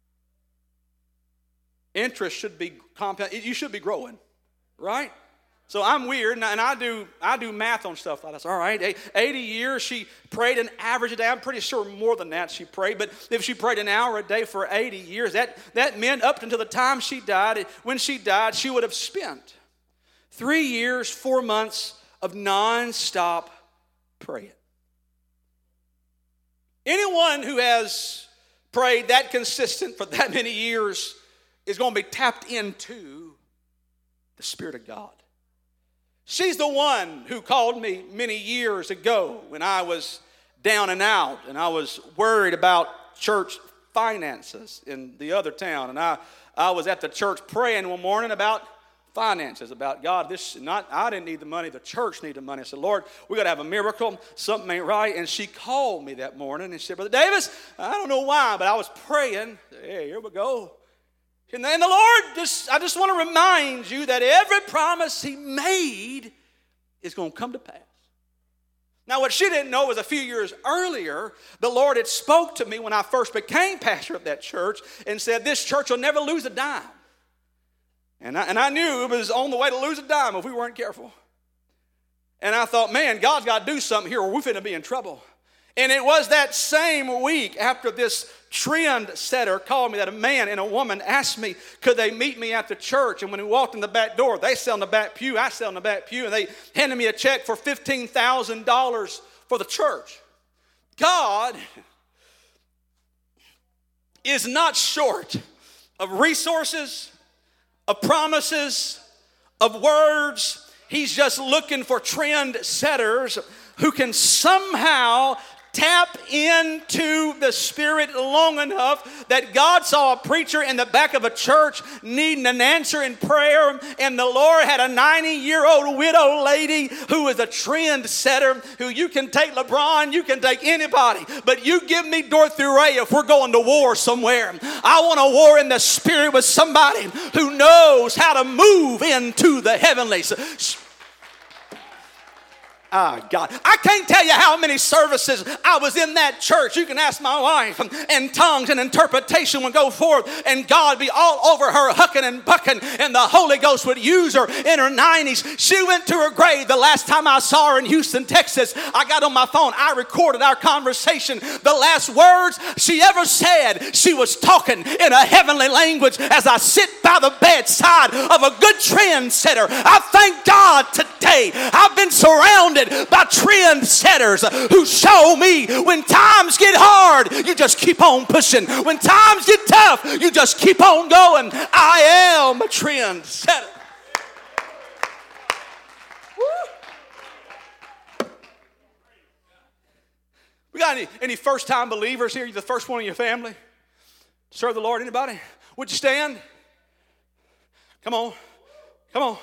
interest should be compound. You should be growing, right? So I'm weird, and I, and I do I do math on stuff like that. All right, eighty years, she prayed an average a day. I'm pretty sure more than that she prayed. But if she prayed an hour a day for eighty years, that, that meant up until the time she died, when she died, she would have spent Three years, four months of nonstop praying. Anyone who has prayed that consistent for that many years is going to be tapped into the Spirit of God. She's the one who called me many years ago when I was down and out and I was worried about church finances in the other town. And I, I was at the church praying one morning about finances, about God. This not I didn't need the money, the church needed money. I said, Lord, we got to have a miracle. Something ain't right. And she called me that morning and she said, Brother Davis, I don't know why, but I was praying. Hey, here we go. And then the Lord, just I just want to remind you that every promise he made is going to come to pass. Now, what she didn't know was a few years earlier, the Lord had spoke to me when I first became pastor of that church and said, this church will never lose a dime. And I, and I knew it was on the way to lose a dime if we weren't careful. And I thought, man, God's got to do something here or we're going to be in trouble. And it was that same week after this trend setter called me that a man and a woman asked me, could they meet me at the church? And when we walked in the back door, they sat in the back pew, I sat in the back pew, and they handed me a check for fifteen thousand dollars for the church. God is not short of resources, of promises, of words. He's just looking for trend setters who can somehow tap into the Spirit long enough that God saw a preacher in the back of a church needing an answer in prayer, and the Lord had a ninety-year-old widow lady who is a trend setter, who you can take LeBron, you can take anybody, but you give me Dorothy Ray if we're going to war somewhere. I want a war in the Spirit with somebody who knows how to move into the heavenlies. Ah, God. I can't tell you how many services I was in that church. You can ask my wife. And tongues and interpretation would go forth. And God would be all over her, hucking and bucking. And the Holy Ghost would use her in her nineties. She went to her grave the last time I saw her in Houston, Texas. I got on my phone. I recorded our conversation. The last words she ever said, she was talking in a heavenly language as I sit by the bedside of a good trend setter. I thank God today I've been surrounded by trend setters who show me when times get hard, you just keep on pushing. When times get tough, you just keep on going. I am a trend setter. Woo. We got any, any first-time believers here? You're the first one in your family to serve the Lord. Anybody? Would you stand? Come on. Come on.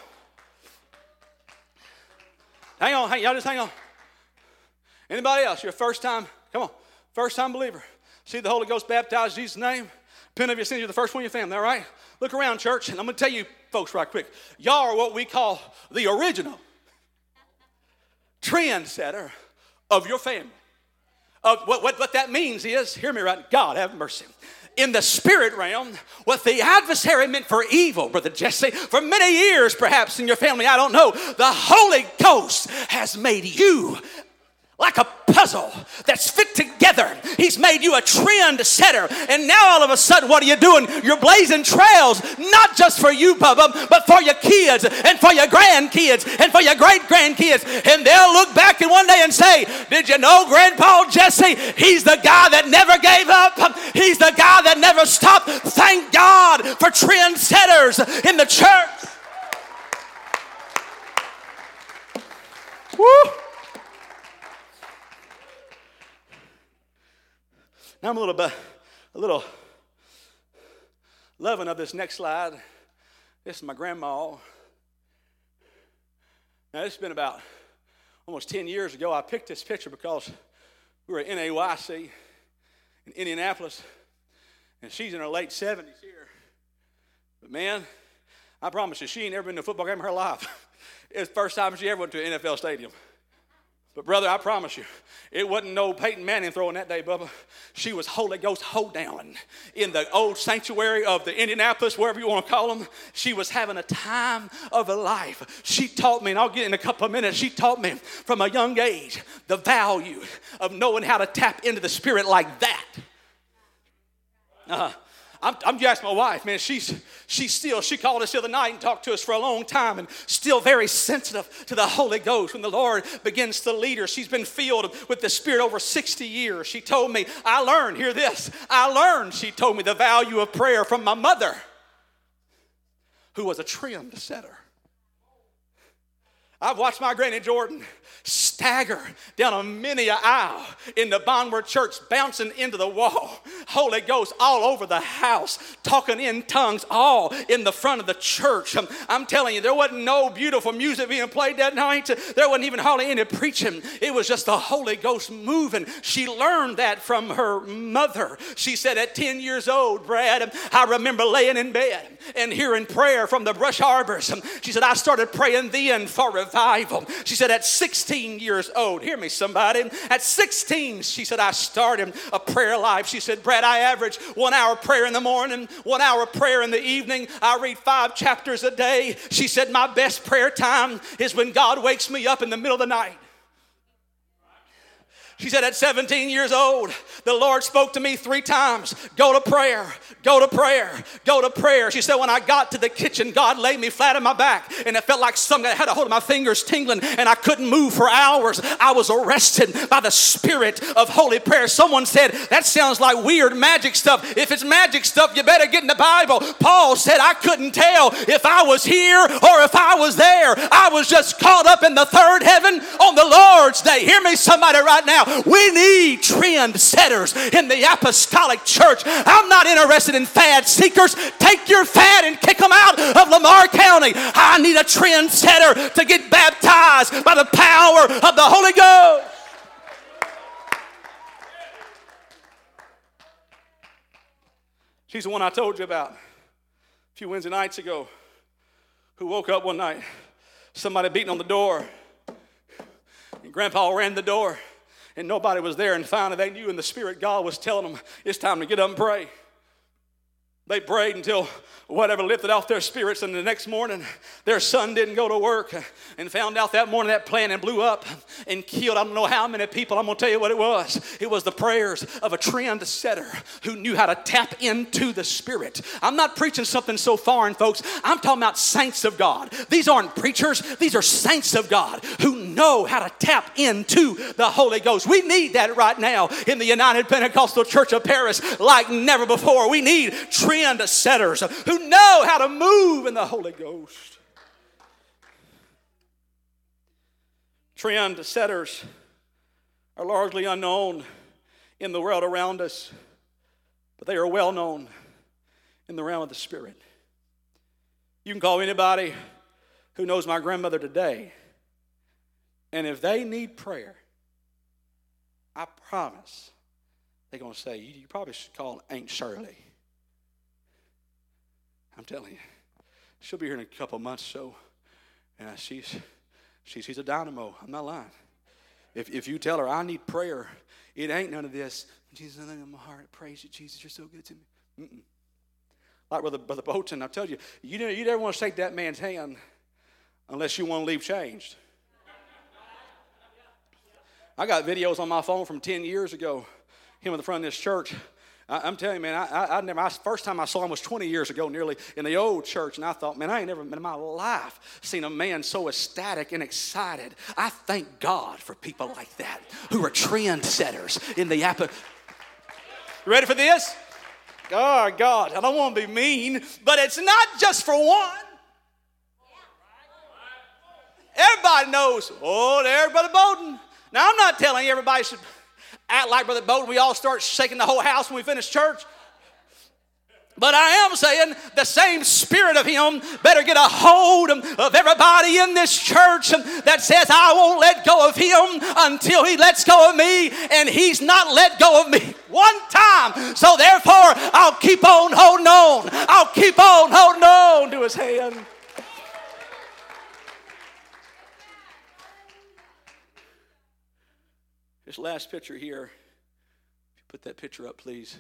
Hang on, hang, y'all just hang on. Anybody else? You're a first time, come on, first time believer. See the Holy Ghost baptized in Jesus' name. Repent of your sins, you're the first one in your family, all right? Look around, church, and I'm going to tell you folks right quick. Y'all are what we call the original trendsetter of your family. Of what, what, what that means is, hear me right, God have mercy. In the spirit realm, what the adversary meant for evil, Brother Jesse, for many years perhaps in your family, I don't know, the Holy Ghost has made you like a puzzle that's fit together. He's made you a trend setter. And now all of a sudden, what are you doing? You're blazing trails, not just for you, Bubba, but for your kids and for your grandkids and for your great-grandkids. And they'll look back and one day and say, did you know Grandpa Jesse? He's the guy that never gave up. He's the guy that never stopped. Thank God for trend setters in the church. Woo! Now I'm a little bit, a little loving of this next slide. This is my grandma. Now it's been about almost ten years ago. I picked this picture because we were at N A Y C in Indianapolis, and she's in her late seventies here. But man, I promise you, she ain't never been to a football game in her life. It's the first time she ever went to an N F L stadium. But brother, I promise you, it wasn't no Peyton Manning throwing that day, Bubba. She was Holy Ghost hoedown in the old sanctuary of the Indianapolis, wherever you want to call them. She was having a time of her life. She taught me, and I'll get in a couple of minutes, she taught me from a young age the value of knowing how to tap into the Spirit like that. Uh, I'm, I'm just my wife, man. She's she's still, she called us the other night and talked to us for a long time and still very sensitive to the Holy Ghost. When the Lord begins to lead her, she's been filled with the Spirit over sixty years. She told me, I learned, hear this, I learned, she told me, the value of prayer from my mother, who was a trend setter. I've watched my granny Jordan stagger down a many a aisle in the Bonward Church, bouncing into the wall. Holy Ghost all over the house, talking in tongues all in the front of the church. I'm, I'm telling you, there wasn't no beautiful music being played that night. There wasn't even hardly any preaching. It was just the Holy Ghost moving. She learned that from her mother. She said at ten years old, Brad, I remember laying in bed and hearing prayer from the brush arbors. She said, I started praying then for revival. She said at sixteen years old, hear me somebody, at sixteen, she said, I started a prayer life. She said, Brad, I average one hour prayer in the morning, one hour prayer in the evening. I read five chapters a day. She said, my best prayer time is when God wakes me up in the middle of the night. She said, at seventeen years old, the Lord spoke to me three times. Go to prayer, go to prayer, go to prayer. She said, when I got to the kitchen, God laid me flat on my back, and it felt like something had a hold of my fingers tingling, and I couldn't move for hours. I was arrested by the spirit of holy prayer. Someone said, that sounds like weird magic stuff. If it's magic stuff, you better get in the Bible. Paul said, I couldn't tell if I was here or if I was there. I was just caught up in the third heaven on the Lord's day. Hear me, somebody, right now. We need trend setters in the apostolic church. I'm not interested in fad seekers. Take your fad and kick them out of Lamar County. I need a trend setter to get baptized by the power of the Holy Ghost. She's the one I told you about a few Wednesday nights ago, who woke up one night, somebody beating on the door, and Grandpa ran the door. And nobody was there, and finally they knew in the Spirit God was telling them, it's time to get up and pray. They prayed until whatever lifted off their spirits, and the next morning their son didn't go to work, and found out that morning that plane blew up and killed I don't know how many people. I'm going to tell you what it was. It was the prayers of a trend setter who knew how to tap into the Spirit. I'm not preaching something so foreign, folks. I'm talking about saints of God. These aren't preachers. These are saints of God who know how to tap into the Holy Ghost. We need that right now in the United Pentecostal Church of Paris like never before. We need trend setters who know how to move in the Holy Ghost. Trend setters are largely unknown in the world around us, but they are well known in the realm of the Spirit. You can call anybody who knows my grandmother today, and if they need prayer, I promise they're going to say, you, you probably should call Aunt Shirley. I'm telling you, she'll be here in a couple months or so, and she's, she's, she's a dynamo. I'm not lying. If, if you tell her, I need prayer, it ain't none of this. Jesus, I think in my heart, I praise you, Jesus, you're so good to me. Mm-mm. Like Brother, Brother Bolton, I tell you, you never, you never want to shake that man's hand unless you want to leave changed. I got videos on my phone from ten years ago, him in the front of this church. I'm telling you, man, I, I, I never, I, first time I saw him was twenty years ago, nearly, in the old church, and I thought, man, I ain't never in my life seen a man so ecstatic and excited. I thank God for people like that who are trend setters in the app. You ready for this? Oh, God, I don't want to be mean, but it's not just for one. Everybody knows, oh, there's Brother Bowden. Now, I'm not telling you everybody should act like Brother Bowden. We all start shaking the whole house when we finish church. But I am saying the same spirit of him better get a hold of everybody in this church that says, I won't let go of him until he lets go of me, and he's not let go of me one time. So therefore, I'll keep on holding on. I'll keep on holding on to his hand. This last picture here, if you put that picture up, please.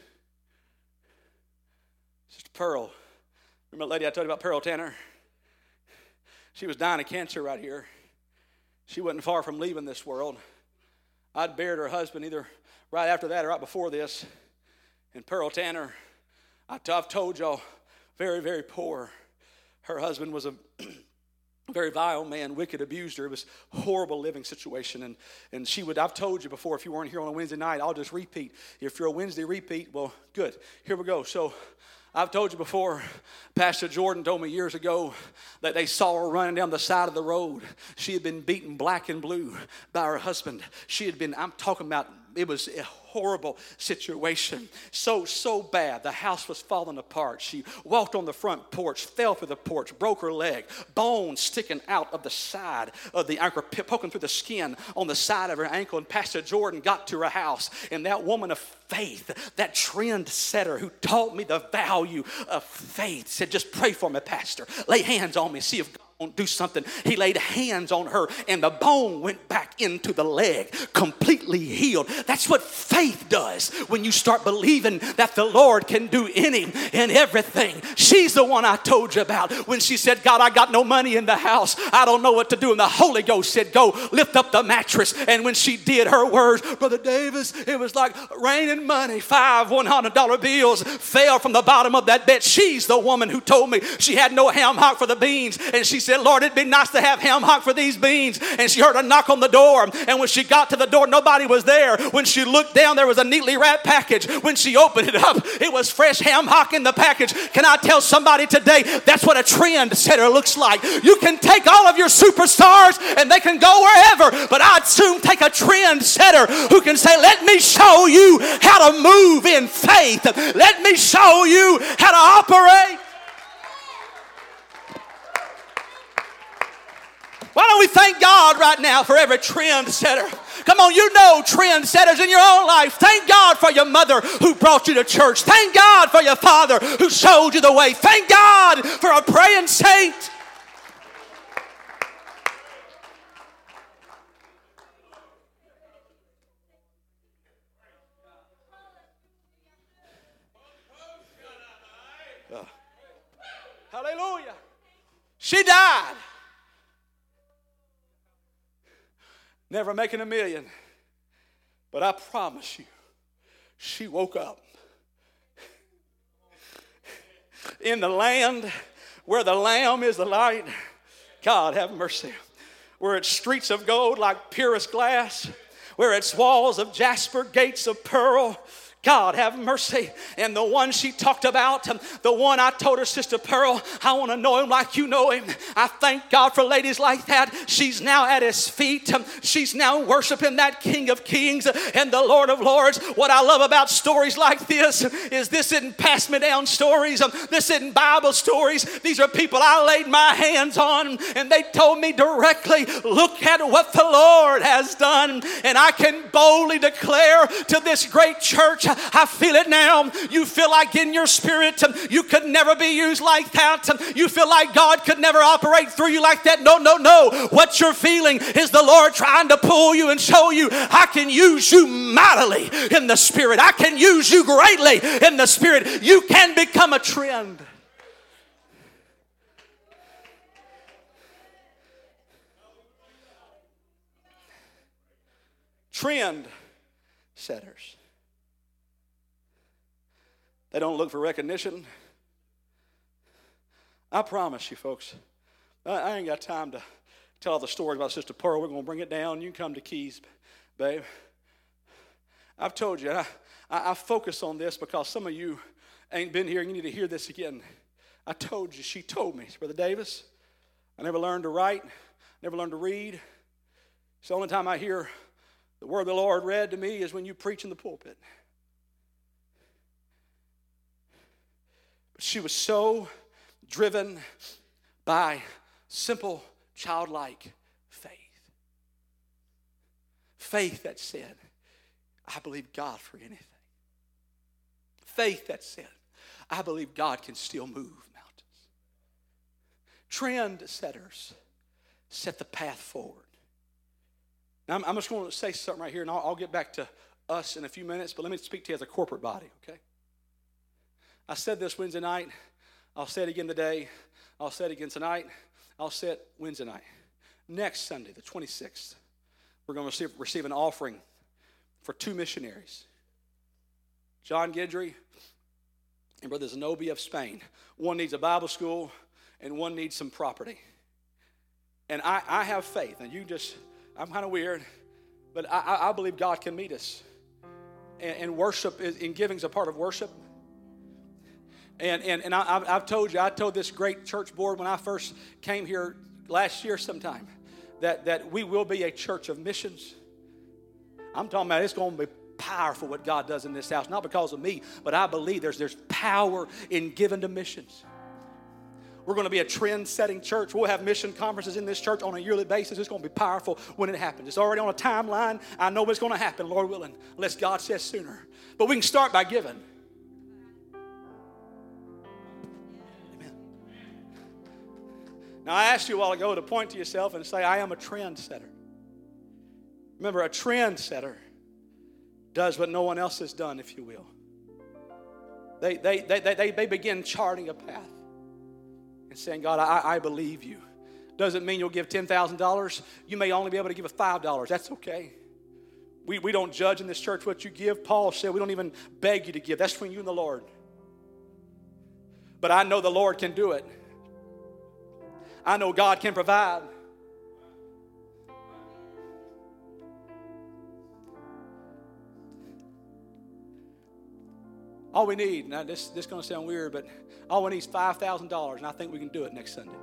Sister Pearl. Remember that lady I told you about, Pearl Tanner? She was dying of cancer right here. She wasn't far from leaving this world. I'd buried her husband either right after that or right before this. And Pearl Tanner I've told y'all, very, very poor. Her husband was a very vile man, wicked, abused her. It was a horrible living situation. And, and she would, I've told you before, if you weren't here on a Wednesday night, I'll just repeat. If you're a Wednesday repeat, well, good. Here we go. So I've told you before, Pastor Jordan told me years ago that they saw her running down the side of the road. She had been beaten black and blue by her husband. She had been, I'm talking about, it was a horrible situation. So, so bad. The house was falling apart. She walked on the front porch, fell through the porch, broke her leg, bones sticking out of the side of the ankle, poking through the skin on the side of her ankle. And Pastor Jordan got to her house, and that woman of faith, that trend setter who taught me the value of faith, said, just pray for me, Pastor. Lay hands on me, see if God won't do something. He laid hands on her, and the bone went back into the leg, completely healed. That's what faith does when you start believing that the Lord can do any and everything. She's the one I told you about when she said, God, I got no money in the house. I don't know what to do. And the Holy Ghost said, go lift up the mattress. And when she did, her words, Brother Davis, it was like raining money. Five one hundred dollar bills fell from the bottom of that bed. She's the woman who told me she had no ham hock for the beans. And she said, Lord, it'd be nice to have ham hock for these beans. And she heard a knock on the door. And when she got to the door, nobody was there. When she looked down, there was a neatly wrapped package. When she opened it up, it was fresh ham hock in the package. Can I tell somebody today, that's what a trend setter looks like. You can take all of your superstars and they can go wherever, but I'd soon take a trend setter who can say, let me show you how to move in faith. Let me show you how to operate. Why don't we thank God right now for every trend setter? Come on, you know trend setters in your own life. Thank God for your mother who brought you to church. Thank God for your father who showed you the way. Thank God for a praying saint. Uh, hallelujah. She died. Never making a million. But I promise you, she woke up in the land where the Lamb is the light. God have mercy. Where it's streets of gold like purest glass. Where it's walls of jasper, gates of pearl. God have mercy. And the one she talked about, the one I told her, Sister Pearl, I want to know him like you know him. I thank God for ladies like that. She's now at his feet. She's now worshiping that King of Kings and the Lord of Lords. What I love about stories like this is this isn't pass me down stories. This isn't Bible stories. These are people I laid my hands on and they told me directly, look at what the Lord has done. And I can boldly declare to this great church, I feel it now. You feel like in your spirit you could never be used like that. You feel like God could never operate through you like that. No, no, no. What you're feeling is the Lord trying to pull you and show you, I can use you mightily in the spirit. I can use you greatly in the spirit. You can become a trend. Trend setters. They don't look for recognition. I promise you, folks, I ain't got time to tell all the stories about Sister Pearl. We're going to bring it down. You can come to Keys, babe. I've told you, I, I, I focus on this because some of you ain't been here and you need to hear this again. I told you, she told me, Brother Davis, I never learned to write, never learned to read. It's the only time I hear the word of the Lord read to me is when you preach in the pulpit. She was so driven by simple, childlike faith. Faith that said, I believe God for anything. Faith that said, I believe God can still move mountains. Trend setters set the path forward. Now, I'm, I'm just going to say something right here, and I'll, I'll get back to us in a few minutes, but let me speak to you as a corporate body, okay? I said this Wednesday night. I'll say it again today. I'll say it again tonight. I'll say it Wednesday night. Next Sunday, the twenty-sixth, we're going to receive, receive an offering for two missionaries. John Guidry and Brother Zenobia of Spain. One needs a Bible school, and one needs some property. And I, I have faith, and you just, I'm kind of weird, but I, I believe God can meet us. And, and worship, is, and giving is a part of worship. And and, and I, I've told you, I told this great church board when I first came here last year sometime, that, that we will be a church of missions. I'm talking about it's going to be powerful what God does in this house, not because of me, but I believe there's there's power in giving to missions. We're going to be a trend-setting church. We'll have mission conferences in this church on a yearly basis. It's going to be powerful when it happens. It's already on a timeline. I know what's going to happen, Lord willing, unless God says sooner. But we can start by giving. Amen. Now, I asked you a while ago to point to yourself and say, I am a trend-setter. Remember, a trend-setter does what no one else has done, if you will. They, they, they, they, they begin charting a path. Saying, God, I, I believe you. Doesn't mean you'll give ten thousand dollars. You may only be able to give a five dollars. That's okay. We, we don't judge in this church what you give. Paul said we don't even beg you to give. That's between you and the Lord. But I know the Lord can do it. I know God can provide. All we need, now this, this is going to sound weird, but all we need is five thousand dollars, and I think we can do it next Sunday.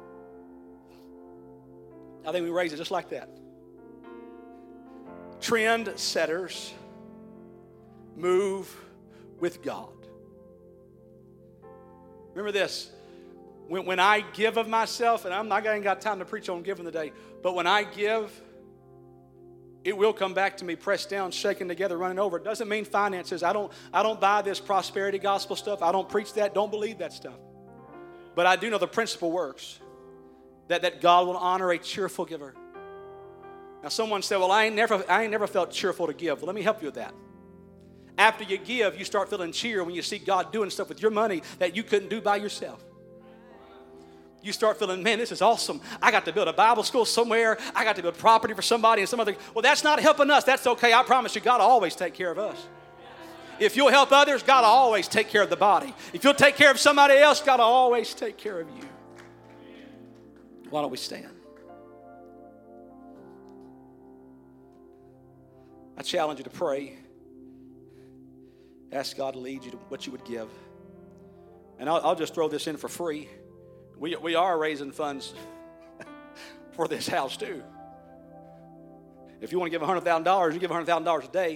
I think we raise it just like that. Trend setters move with God. Remember this, when, when I give of myself, and I'm not, I ain't got time to preach on giving today, but when I give, it will come back to me, pressed down, shaken together, running over. It doesn't mean finances. I don't, I don't buy this prosperity gospel stuff. I don't preach that. Don't believe that stuff. But I do know the principle works, that, that God will honor a cheerful giver. Now, someone said, well, I ain't never, I ain't never felt cheerful to give. Well, let me help you with that. After you give, you start feeling cheer when you see God doing stuff with your money that you couldn't do by yourself. You start feeling, man, this is awesome. I got to build a Bible school somewhere. I got to build property for somebody and some other. Well, that's not helping us. That's okay. I promise you, God will always take care of us. If you'll help others, God will always take care of the body. If you'll take care of somebody else, God will always take care of you. Why don't we stand? I challenge you to pray. Ask God to lead you to what you would give. And I'll, I'll just throw this in for free. We, we are raising funds for this house too. If you want to give one hundred thousand dollars, you give one hundred thousand dollars a day.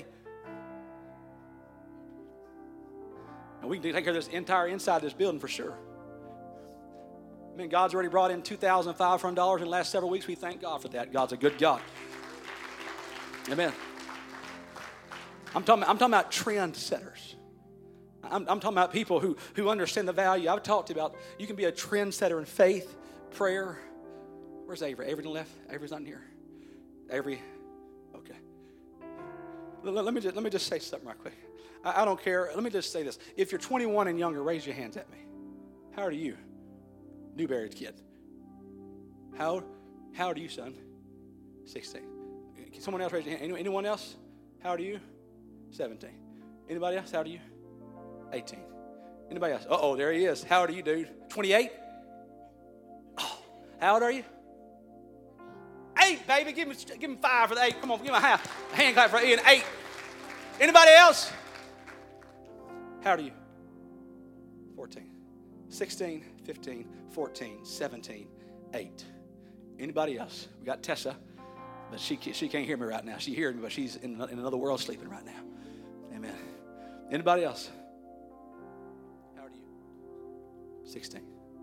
And we can take care of this entire inside of this building for sure. I mean, God's already brought in two thousand five hundred dollars in the last several weeks. We thank God for that. God's a good God. Amen. I'm talking, I'm talking about trend setters. I'm, I'm talking about people who, who understand the value. I've talked about you can be a trend setter in faith, prayer. Where's Avery? Avery on the left? Avery's not in here. Avery, okay. Let, let, me, just, let me just say something right quick. I, I don't care. Let me just say this. If you're twenty-one and younger, raise your hands at me. How old are you? Newberry's kid. How old? How old are you, son? sixteen. Can someone else raise your hand? Anyone else? How old are you? seventeen. Anybody else? How old are you? eighteen. Anybody else? Uh-oh, there he is. How old are you, dude? twenty-eight? Oh, how old are you? Eight, baby. Give me, give me five for the eight. Come on, give me a half. A hand clap for Ian. Eight. Anybody else? How old are you? fourteen. sixteen, fifteen, fourteen, seventeen, eight. Anybody else? We got Tessa, but she, she can't hear me right now. She hears me, but she's in, in another world sleeping right now. Amen. Anybody else? How old are you? sixteen.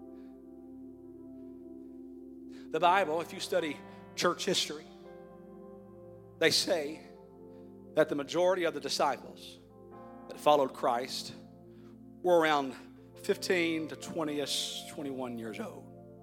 The Bible, if you study church history, they say that the majority of the disciples that followed Christ were around fifteen to twenty-ish, twenty-one years old.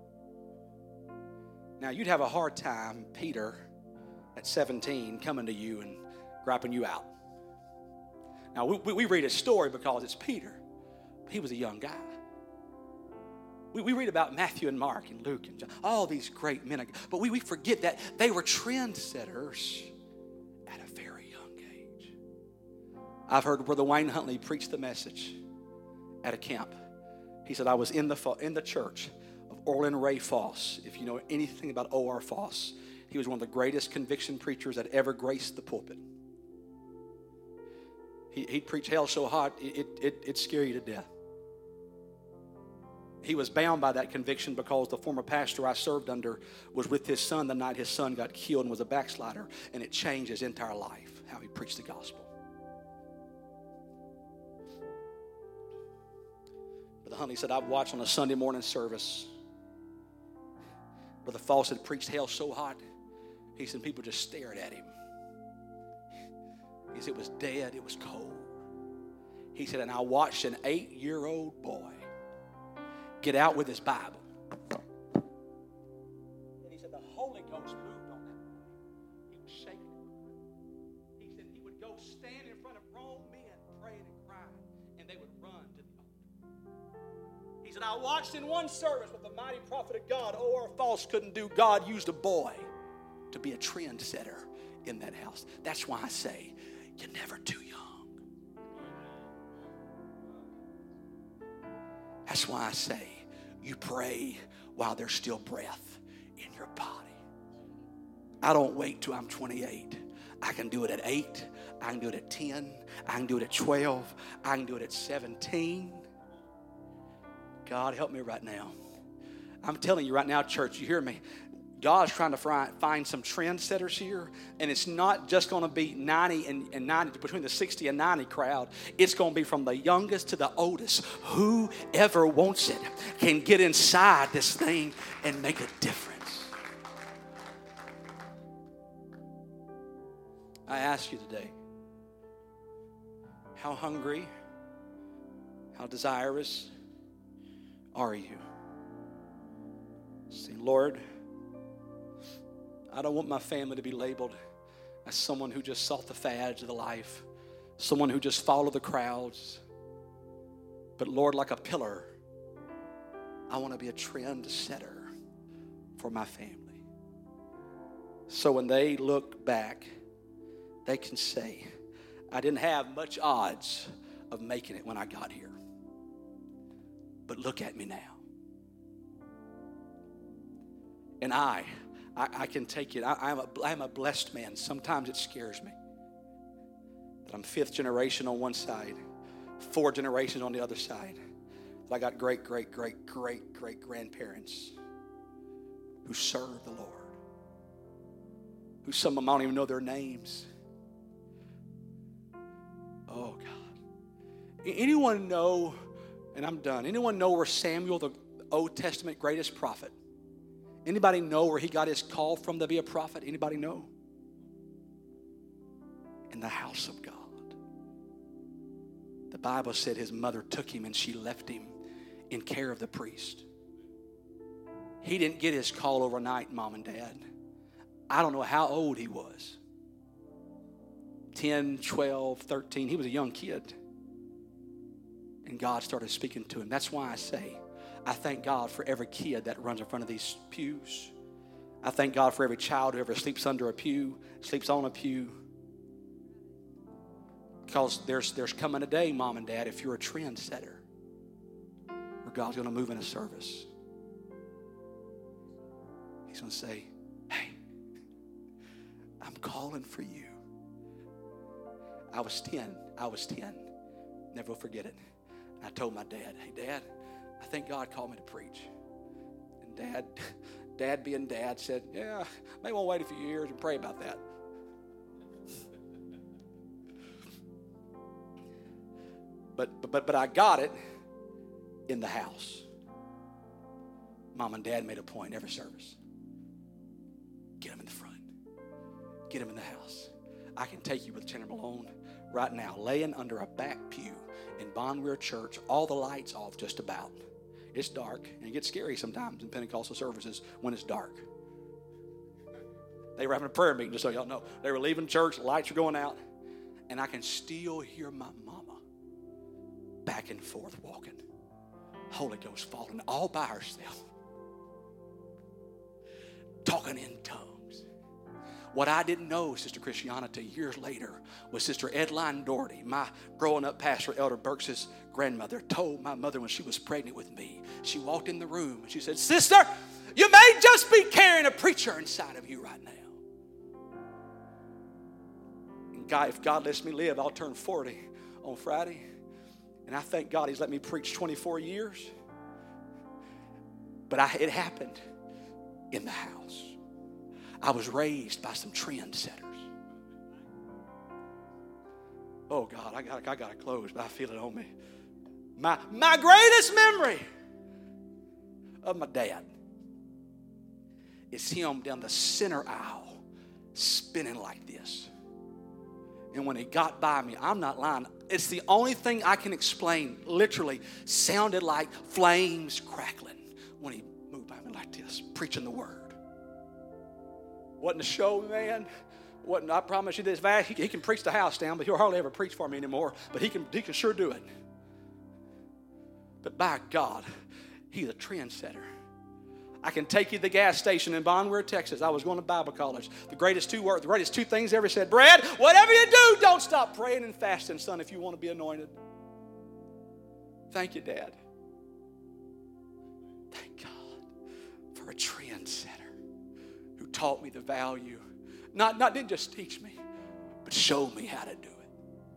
Now, you'd have a hard time, Peter, at seventeen, coming to you and grabbing you out. Now, we, we read his story because it's Peter. But he was a young guy. We, we read about Matthew and Mark and Luke and John, all these great men. But we, we forget that they were trendsetters at a very young age. I've heard Brother Wayne Huntley preach the message at a camp. He said, I was in the, in the church of Orland Ray Foss. If you know anything about O R Foss, he was one of the greatest conviction preachers that ever graced the pulpit. He, he'd preach hell so hot, it, it, it'd scare you to death. He was bound by that conviction because the former pastor I served under was with his son the night his son got killed and was a backslider, and it changed his entire life, how he preached the gospel. Brother Huntley said, I've watched on a Sunday morning service. Brother Foss had preached hell so hot, he said people just stared at him. He said it was dead, it was cold. He said, and I watched an eight-year-old boy get out with his Bible. And he said the Holy Ghost moved on that boy. He was shaking. He said he would go stand in front of grown men praying and crying, and they would run to the altar. He said, I watched in one service with the mighty prophet of God, O R Foss couldn't do. God used a boy to be a trendsetter in that house. That's why I say, you're never too young. That's why I say, you pray while there's still breath in your body. I don't wait till I'm twenty-eight. I can do it at eight. I can do it at ten. I can do it at twelve. I can do it at seventeen. God, help me right now. I'm telling you right now, church, you hear me? God's trying to find some trendsetters here, and it's not just going to be ninety and, and ninety, between the sixty and ninety crowd. It's going to be from the youngest to the oldest. Whoever wants it can get inside this thing and make a difference. I ask you today, how hungry, how desirous are you? Say, Lord, I don't want my family to be labeled as someone who just sought the fads of the life, someone who just followed the crowds. But Lord, like a pillar, I want to be a trend setter for my family. So when they look back, they can say, I didn't have much odds of making it when I got here. But look at me now. And I, I, I can take it. I, I'm, a, I'm a blessed man. Sometimes it scares me that I'm fifth generation on one side, four generations on the other side. That I got great, great, great, great, great grandparents who serve the Lord, who some of them I don't even know their names. Oh, God. Anyone know, and I'm done, anyone know where Samuel, the Old Testament greatest prophet, anybody know where he got his call from to be a prophet? Anybody know? In the house of God. The Bible said his mother took him and she left him in care of the priest. He didn't get his call overnight, Mom and Dad. I don't know how old he was. ten, twelve, thirteen. He was a young kid. And God started speaking to him. That's why I say, I thank God for every kid that runs in front of these pews. I thank God for every child who ever sleeps under a pew, sleeps on a pew. Because there's, there's coming a day, Mom and Dad, if you're a trendsetter, where God's going to move in a service. He's going to say, hey, I'm calling for you. I was ten. I was ten. Never will forget it. And I told my dad, hey, Dad, I think God called me to preach. And Dad, Dad being Dad, said, yeah, maybe we'll wait a few years and pray about that. But, but, but I got it in the house. Mom and Dad made a point every service. Get them in the front. Get them in the house. I can take you with Chandler Malone right now, laying under a back pew in Bonweir Church, all the lights off just about. It's dark, and it gets scary sometimes in Pentecostal services when it's dark. They were having a prayer meeting, just so y'all know. They were leaving church, lights were going out, and I can still hear my mama back and forth walking. Holy Ghost falling all by herself. Talking in tongues. What I didn't know, Sister Christiana, till years later, was Sister Edline Doherty, my growing up pastor, Elder Burks' grandmother, told my mother when she was pregnant with me. She walked in the room and she said, "Sister, you may just be carrying a preacher inside of you right now." And God, if God lets me live, I'll turn forty on Friday. And I thank God He's let me preach twenty-four years. But I, it happened in the house. I was raised by some trendsetters. Oh God, I got I got to close, but I feel it on me. My my greatest memory of my dad is him down the center aisle spinning like this. And when he got by me, I'm not lying, it's the only thing I can explain, literally sounded like flames crackling when he moved by me like this, preaching the word. Wasn't a show, man. Wasn't, I promise you this, he, he can preach the house down, but he'll hardly ever preach for me anymore. But he can, he can sure do it. But by God, he's a trendsetter. I can take you to the gas station in Bonware, Texas. I was going to Bible college. The greatest two words, the greatest two things ever said. Brad, whatever you do, don't stop praying and fasting, son, if you want to be anointed. Thank you, Dad. Thank God for a trendsetter who taught me the value. Not, not didn't just teach me, but showed me how to do it.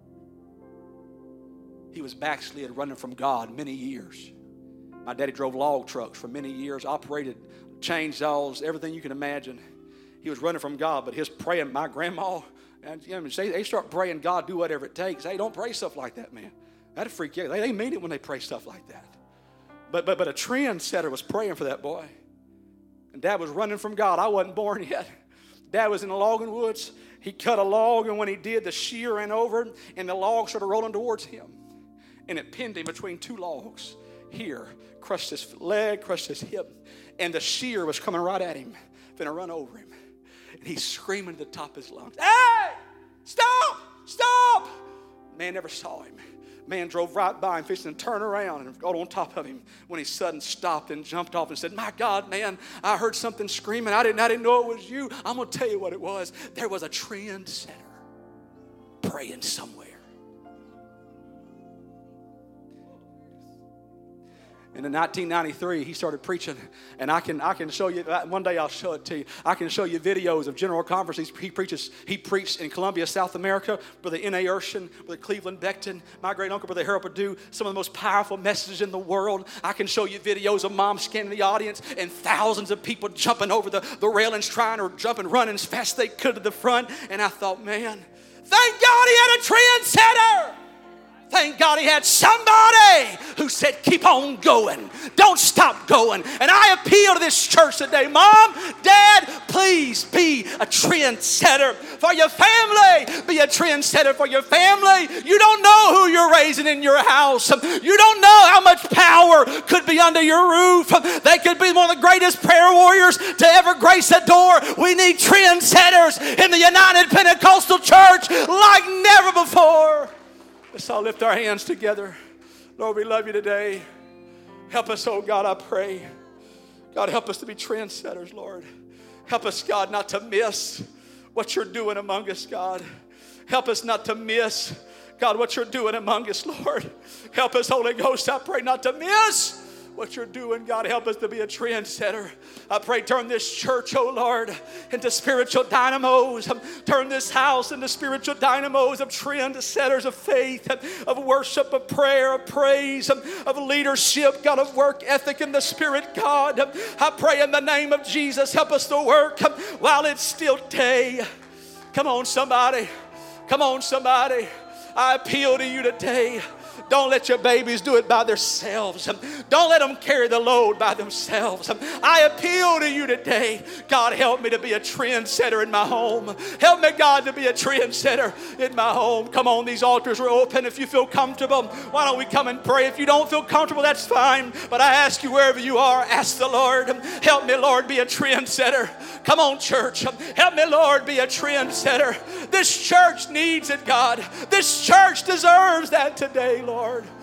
He was backslid, running from God many years. My daddy drove log trucks for many years, operated chainsaws, everything you can imagine. He was running from God, but his praying, my grandma, and you know, they, they start praying, God, do whatever it takes. Hey, don't pray stuff like that, man. That'd freak you out. They, they mean it when they pray stuff like that. But, but, but a trendsetter was praying for that boy. And Dad was running from God. I wasn't born yet. Dad was in the logging woods. He cut a log, and when he did, the shear ran over, and the log started rolling towards him. And it pinned him between two logs. Here, crushed his leg, crushed his hip, and the shear was coming right at him, finna run over him. And he's screaming at the top of his lungs, "Hey, stop, stop!" Man never saw him. Man drove right by him, fixing to turn around and got on top of him when he suddenly stopped and jumped off and said, "My God, man, I heard something screaming. I didn't, I didn't know it was you. I'm going to tell you what it was. There was a trendsetter praying somewhere." And in nineteen ninety-three, he started preaching, and I can I can show you, one day I'll show it to you. I can show you videos of general conferences. He preaches. He preached in Columbia, South America, Brother N A Urshan, Brother Cleveland Beckton, my great uncle, Brother Harold Perdue, some of the most powerful messages in the world. I can show you videos of moms scanning the audience and thousands of people jumping over the, the railings, trying to jump and run as fast as they could to the front. And I thought, man, thank God he had a trendsetter. Thank God he had somebody who said, keep on going. Don't stop going. And I appeal to this church today. Mom, Dad, please be a trendsetter for your family. Be a trendsetter for your family. You don't know who you're raising in your house. You don't know how much power could be under your roof. They could be one of the greatest prayer warriors to ever grace a door. We need trendsetters in the United Pentecostal Church like never before. Let's all lift our hands together. Lord, we love you today. Help us, oh God, I pray. God, help us to be trendsetters, Lord. Help us, God, not to miss what you're doing among us, God. Help us not to miss, God, what you're doing among us, Lord. Help us, Holy Ghost, I pray, not to miss what you're doing. God, help us to be a trendsetter. I pray, turn this church, oh Lord, into spiritual dynamos. Turn this house into spiritual dynamos of trendsetters of faith, of worship, of prayer, of praise, of leadership, God, of work ethic in the Spirit, God. I pray in the name of Jesus, help us to work while it's still day. Come on, somebody. Come on, somebody. I appeal to you today. Don't let your babies do it by themselves. Don't let them carry the load by themselves. I appeal to you today. God, help me to be a trendsetter in my home. Help me, God, to be a trendsetter in my home. Come on, these altars are open. If you feel comfortable, why don't we come and pray? If you don't feel comfortable, that's fine. But I ask you, wherever you are, ask the Lord. Help me, Lord, be a trendsetter. Come on, church. Help me, Lord, be a trendsetter. This church needs it, God. This church deserves that today, Lord. Lord.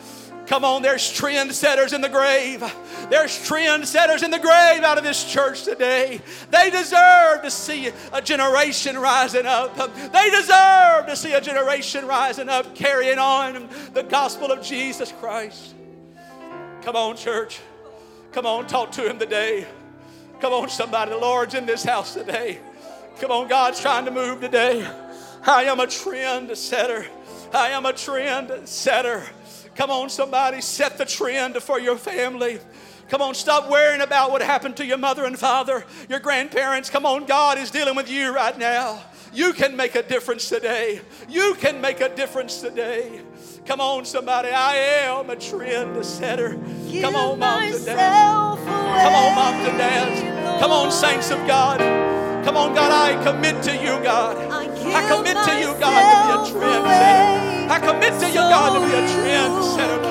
Come on, there's trendsetters in the grave. There's trendsetters in the grave out of this church today. They deserve to see a generation rising up. They deserve to see a generation rising up, carrying on the gospel of Jesus Christ. Come on, church. Come on, talk to him today. Come on, somebody. The Lord's in this house today. Come on, God's trying to move today. I am a trend setter. I am a trend setter. Come on, somebody, set the trend for your family. Come on, stop worrying about what happened to your mother and father, your grandparents. Come on, God is dealing with you right now. You can make a difference today. You can make a difference today. Come on, somebody, I am a trend setter. Come on, moms and dads. Come on, moms and dads. Come on, saints of God. Come on, God, I commit to you, God. I commit to you, God, to be a trend setter. I commit to you, God, to be a trend setter.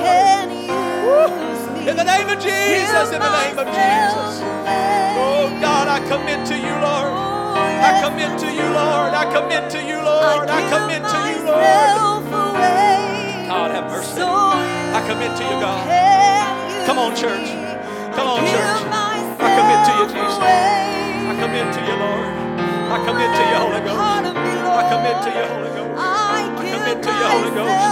In the name of Jesus, in the name of Jesus. Oh, God, I commit to you, Lord. I commit to you, Lord. I commit to you, Lord. I commit to you, Lord. God, have mercy. I commit to you, God. Come on, church. Come on, church. I commit to you, Jesus. I commit to you, Lord. I commit to you, Holy Ghost. I commit to you, Holy Ghost. I commit to you, Holy Ghost.